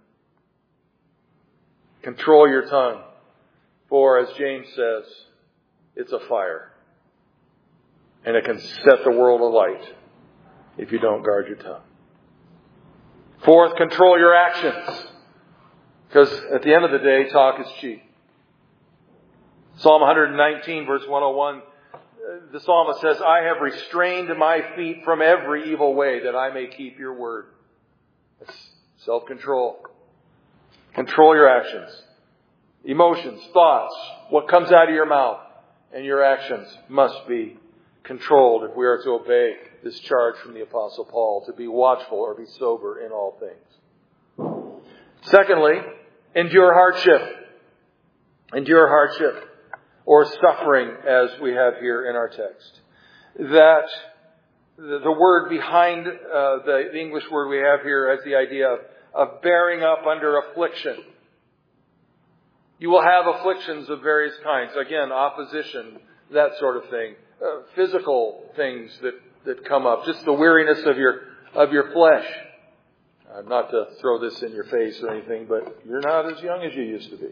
Control your tongue. For, as James says, it's a fire. And it can set the world alight if you don't guard your tongue. Fourth, control your actions. Because at the end of the day, talk is cheap. Psalm 119, verse 101, the psalmist says, I have restrained my feet from every evil way that I may keep your word. That's self-control. Control your actions. Emotions, thoughts, what comes out of your mouth, and your actions must be controlled if we are to obey this charge from the Apostle Paul to be watchful or be sober in all things. Secondly, endure hardship. Endure hardship or suffering as we have here in our text. That the word behind the English word we have here has the idea of bearing up under affliction. You will have afflictions of various kinds. Again, opposition, that sort of thing. Physical things that come up. Just the weariness of your flesh. Not to throw this in your face or anything, but you're not as young as you used to be.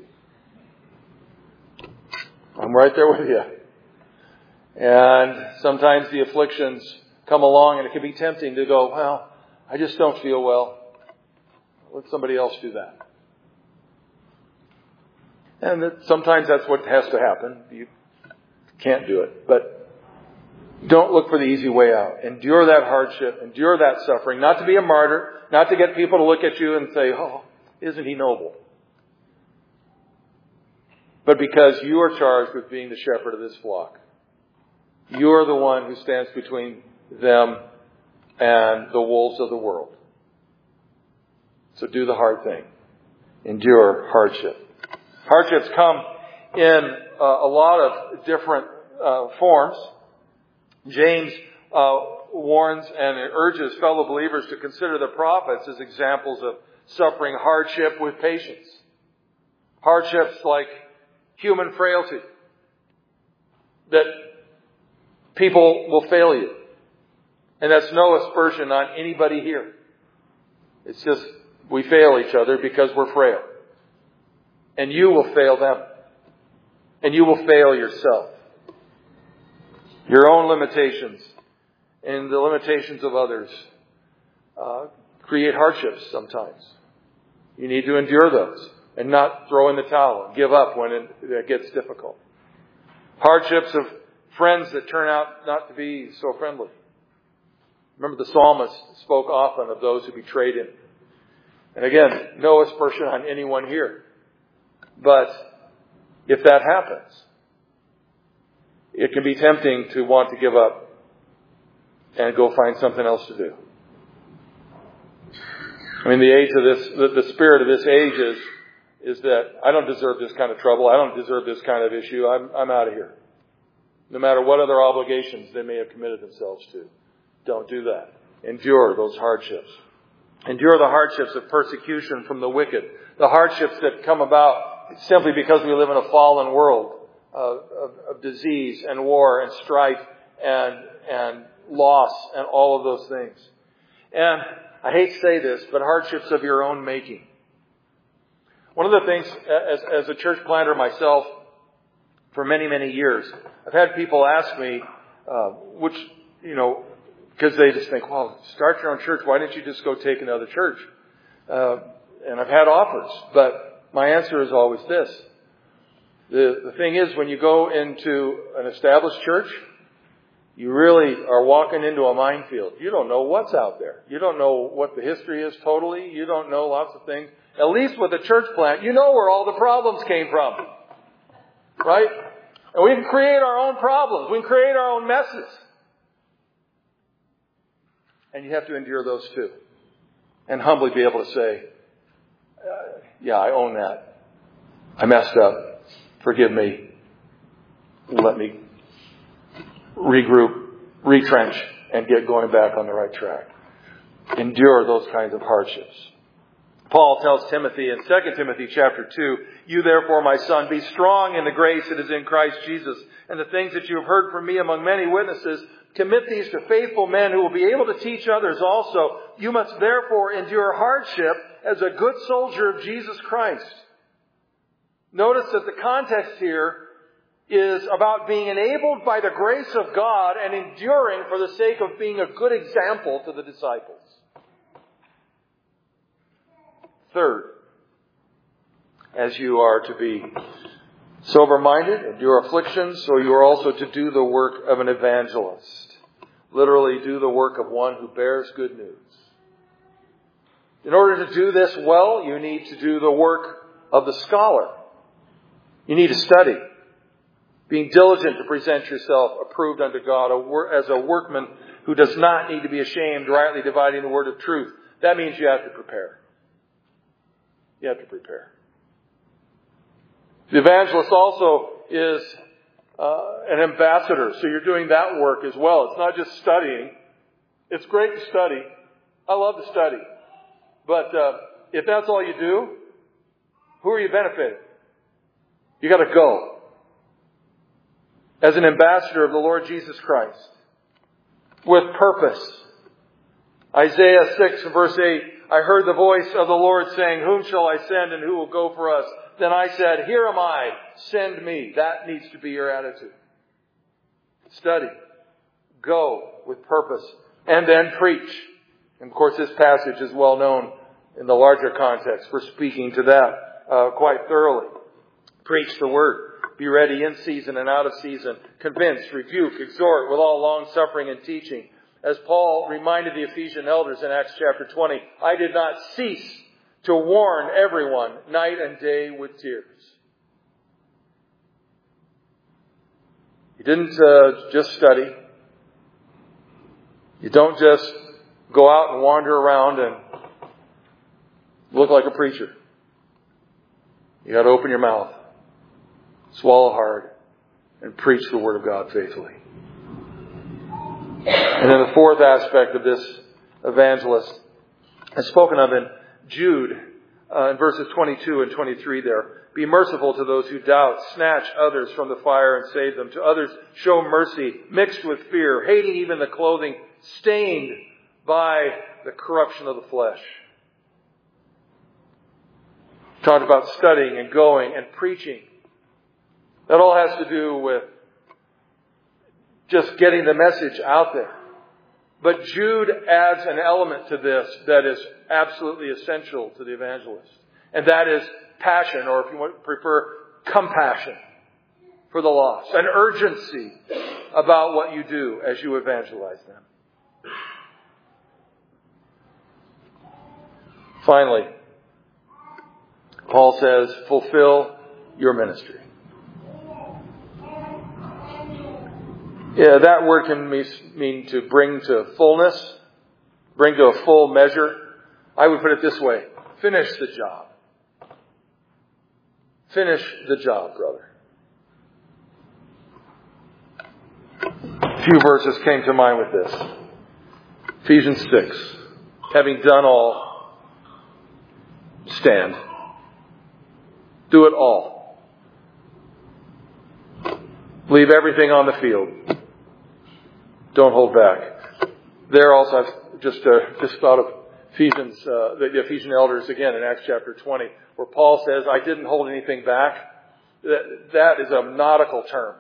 I'm right there with you. And sometimes the afflictions come along and it can be tempting to go, well, I just don't feel well. Let somebody else do that. And sometimes that's what has to happen. You can't do it. But don't look for the easy way out. Endure that hardship. Endure that suffering. Not to be a martyr. Not to get people to look at you and say, oh, isn't he noble? But because you are charged with being the shepherd of this flock. You are the one who stands between them and the wolves of the world. So do the hard thing. Endure hardship. Hardships come in a lot of different forms. James warns and urges fellow believers to consider the prophets as examples of suffering hardship with patience. Hardships like human frailty. That people will fail you. And that's no aspersion on anybody here. It's just we fail each other because we're frail. And you will fail them. And you will fail yourself. Your own limitations and the limitations of others create hardships sometimes. You need to endure those and not throw in the towel and give up when it gets difficult. Hardships of friends that turn out not to be so friendly. Remember the psalmist spoke often of those who betrayed him. And again, no aspersion on anyone here. But if that happens, it can be tempting to want to give up and go find something else to do. I mean, the age of this, the spirit of this age is that I don't deserve this kind of trouble. I don't deserve this kind of issue. I'm out of here. No matter what other obligations they may have committed themselves to. Don't do that. Endure those hardships. Endure the hardships of persecution from the wicked. The hardships that come about simply because we live in a fallen world of disease and war and strife and loss and all of those things. And I hate to say this, but hardships of your own making. One of the things, as a church planter myself, for many, many years, I've had people ask me, because they just think, well, start your own church. Why didn't you just go take another church? And I've had offers, but my answer is always this. The thing is, when you go into an established church, you really are walking into a minefield. You don't know what's out there. You don't know what the history is totally. You don't know lots of things. At least with a church plant, you know where all the problems came from. Right? And we can create our own problems. We can create our own messes. And you have to endure those too. And humbly be able to say, yeah, I own that. I messed up. Forgive me. Let me regroup, retrench, and get going back on the right track. Endure those kinds of hardships. Paul tells Timothy in 2 Timothy chapter 2, "You therefore, my son, be strong in the grace that is in Christ Jesus, and the things that you have heard from me among many witnesses, commit these to faithful men who will be able to teach others also. You must therefore endure hardship as a good soldier of Jesus Christ." Notice that the context here is about being enabled by the grace of God and enduring for the sake of being a good example to the disciples. Third, as you are to be sober-minded, endure afflictions, so you are also to do the work of an evangelist. Literally, do the work of one who bears good news. In order to do this well, you need to do the work of the scholar. You need to study, being diligent to present yourself approved unto God as a workman who does not need to be ashamed, rightly dividing the word of truth. That means you have to prepare. You have to prepare. The evangelist also is an ambassador, so you're doing that work as well. It's not just studying. It's great to study. I love to study. But if that's all you do, who are you benefiting? You got to go. As an ambassador of the Lord Jesus Christ. With purpose. Isaiah 6 verse 8. I heard the voice of the Lord saying, "Whom shall I send and who will go for us?" Then I said, "Here am I, send me." That needs to be your attitude. Study. Go with purpose. And then preach. And of course this passage is well known in the larger context for speaking to that quite thoroughly. Preach the word. Be ready in season and out of season. Convince, rebuke, exhort with all long suffering and teaching. As Paul reminded the Ephesian elders in Acts chapter 20, "I did not cease to warn everyone night and day with tears." You didn't just study. You don't just go out and wander around and look like a preacher. You got to open your mouth, swallow hard, and preach the Word of God faithfully. And then the fourth aspect of this evangelist is spoken of in Jude, in verses 22 and 23 there. "Be merciful to those who doubt. Snatch others from the fire and save them. To others show mercy, mixed with fear, hating even the clothing stained by the corruption of the flesh." Talked about studying and going and preaching. That all has to do with just getting the message out there. But Jude adds an element to this that is absolutely essential to the evangelist. And that is passion, or if you prefer, compassion for the lost. An urgency about what you do as you evangelize them. Finally, Paul says, fulfill your ministry. Yeah, that word can mean to bring to fullness, bring to a full measure. I would put it this way: finish the job. Finish the job, brother. A few verses came to mind with this. Ephesians 6. Having done all, stand. Do it all. Leave everything on the field. Don't hold back. There also, I've just thought of Ephesians, the Ephesian elders again in Acts chapter 20, where Paul says, "I didn't hold anything back." That is a nautical term.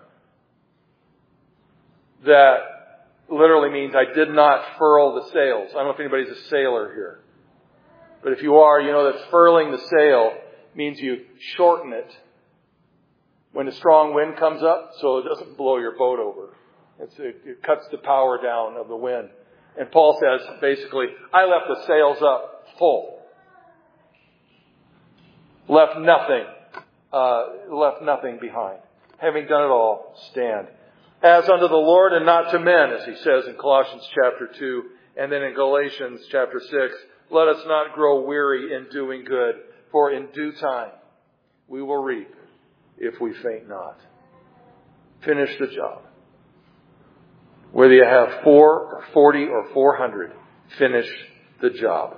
That literally means I did not furl the sails. I don't know if anybody's a sailor here. But if you are, you know that furling the sail means you shorten it. when a strong wind comes up so it doesn't blow your boat over. It cuts the power down of the wind. And Paul says, basically, I left the sails up full. Left nothing behind. Having done it all, stand. As unto the Lord and not to men, as he says in Colossians chapter 2, and then in Galatians chapter 6, let us not grow weary in doing good, for in due time we will reap if we faint not. Finish the job. Whether you have 4 or 40 or 400, finish the job.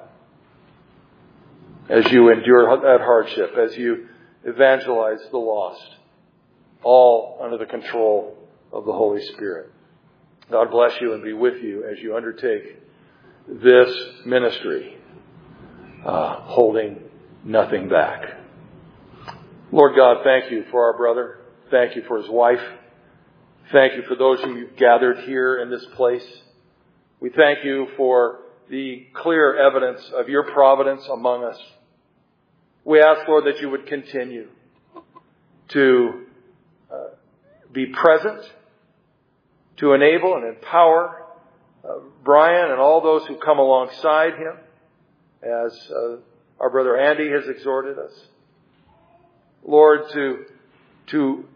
As you endure that hardship, as you evangelize the lost, all under the control of the Holy Spirit. God bless you and be with you as you undertake this ministry, holding nothing back. Lord God, thank you for our brother. Thank you for his wife. Thank you for those whom you've gathered here in this place. We thank you for the clear evidence of your providence among us. We ask, Lord, that you would continue to be present, to enable and empower Brian and all those who come alongside him, as our brother Andy has exhorted us. Lord, to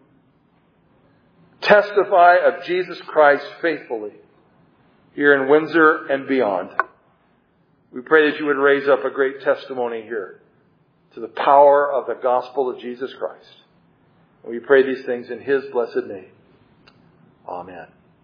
testify of Jesus Christ faithfully here in Windsor and beyond. We pray that you would raise up a great testimony here to the power of the gospel of Jesus Christ. And we pray these things in his blessed name. Amen.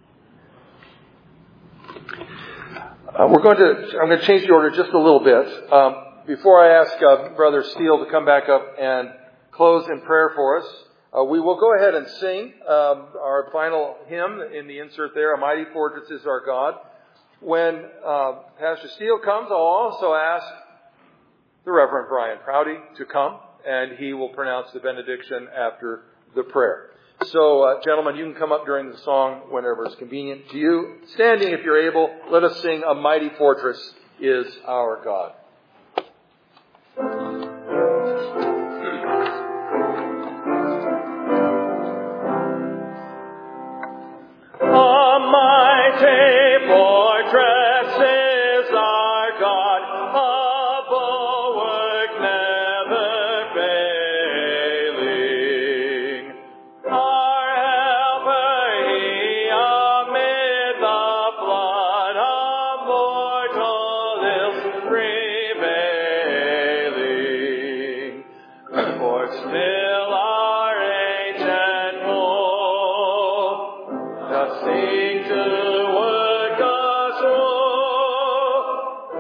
I'm going to change the order just a little bit. Before I ask Brother Steele to come back up and close in prayer for us, we will go ahead and sing our final hymn in the insert there, A Mighty Fortress is Our God. When Pastor Steele comes, I'll also ask the Reverend Brian Prouty to come, and he will pronounce the benediction after the prayer. So, gentlemen, you can come up during the song whenever it's convenient to you. Standing, if you're able, let us sing A Mighty Fortress is Our God. A mighty fortress is our God, a bulwark never failing. Our helper he amid the flood of mortal ills prevailing. For still our ancient foe doth seek to work us woe.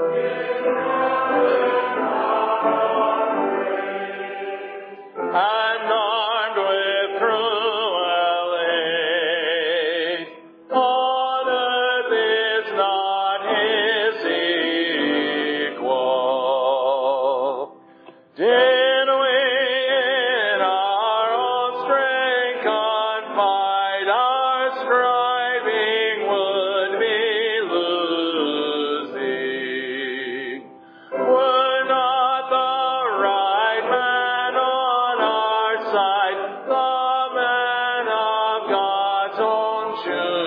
And armed with cruel hate, on earth is not his equal. Did we in our own strength confide, our striving would be losing. Were not the right man on our side, the man of God's own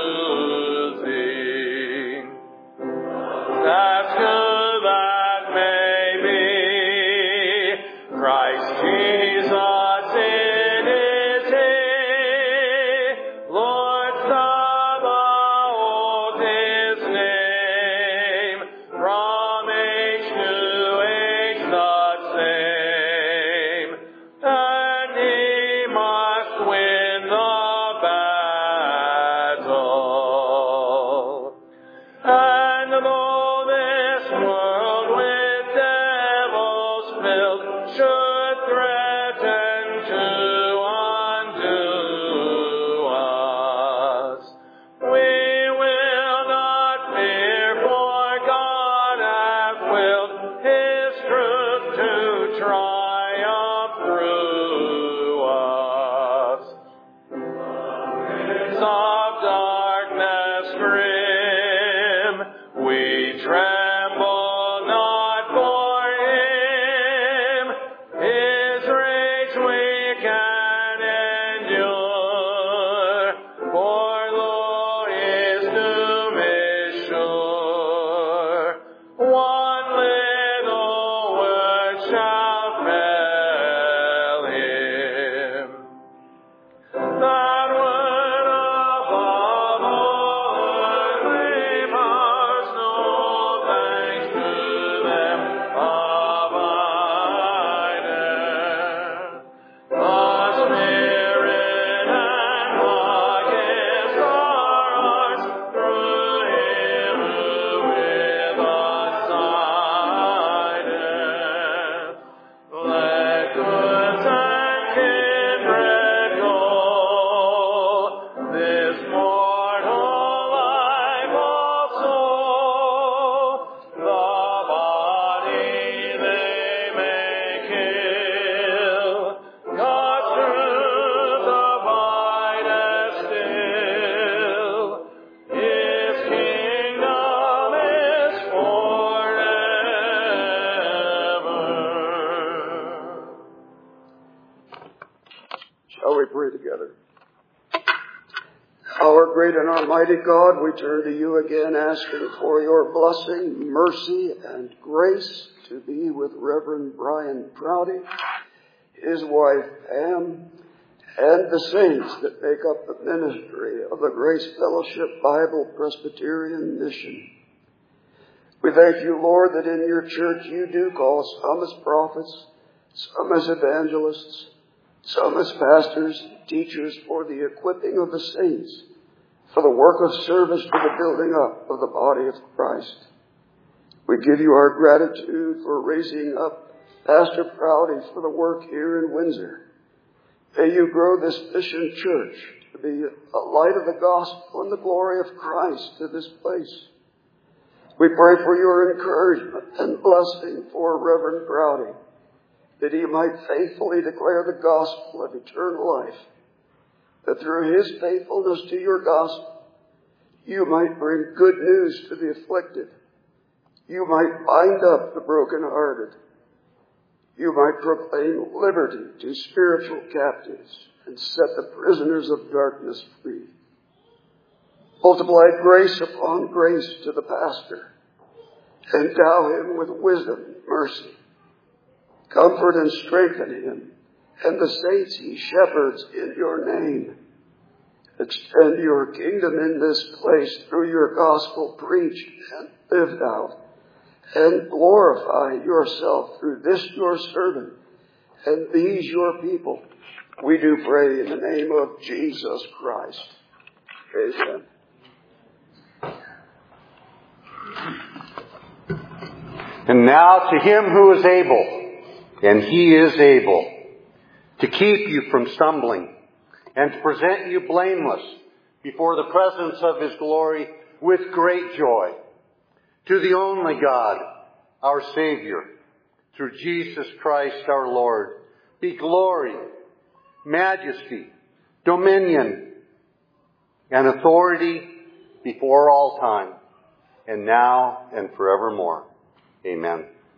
choosing. As good that may be, Christ Jesus in his day, Lord Sabaoth his name, from age to age the same, and he must win the battle. And though this world with devils filled should threaten to undo us, we will not fear, for God hath willed his truth to triumph through us. Of darkness grim, we tremble not for him. His rage we can endure. Almighty God, we turn to you again, asking for your blessing, mercy, and grace to be with Reverend Brian Prouty, his wife Pam, and the saints that make up the ministry of the Grace Fellowship Bible Presbyterian Mission. We thank you, Lord, that in your church you do call some as prophets, some as evangelists, some as pastors, teachers for the equipping of the saints, for the work of service to the building up of the body of Christ. We give you our gratitude for raising up Pastor Prouty for the work here in Windsor. May you grow this mission church to be a light of the gospel and the glory of Christ to this place. We pray for your encouragement and blessing for Reverend Prouty, that he might faithfully declare the gospel of eternal life, that through his faithfulness to your gospel, you might bring good news to the afflicted. You might bind up the brokenhearted. You might proclaim liberty to spiritual captives and set the prisoners of darkness free. Multiply grace upon grace to the pastor. Endow him with wisdom and mercy. Comfort and strengthen him and the saints he shepherds in your name. Extend your kingdom in this place through your gospel preached and lived out. And glorify yourself through this your servant and these your people. We do pray in the name of Jesus Christ. Amen. And now to him who is able, and he is able, to keep you from stumbling and to present you blameless before the presence of his glory with great joy. To the only God, our Savior, through Jesus Christ our Lord, be glory, majesty, dominion, and authority before all time, and now and forevermore. Amen.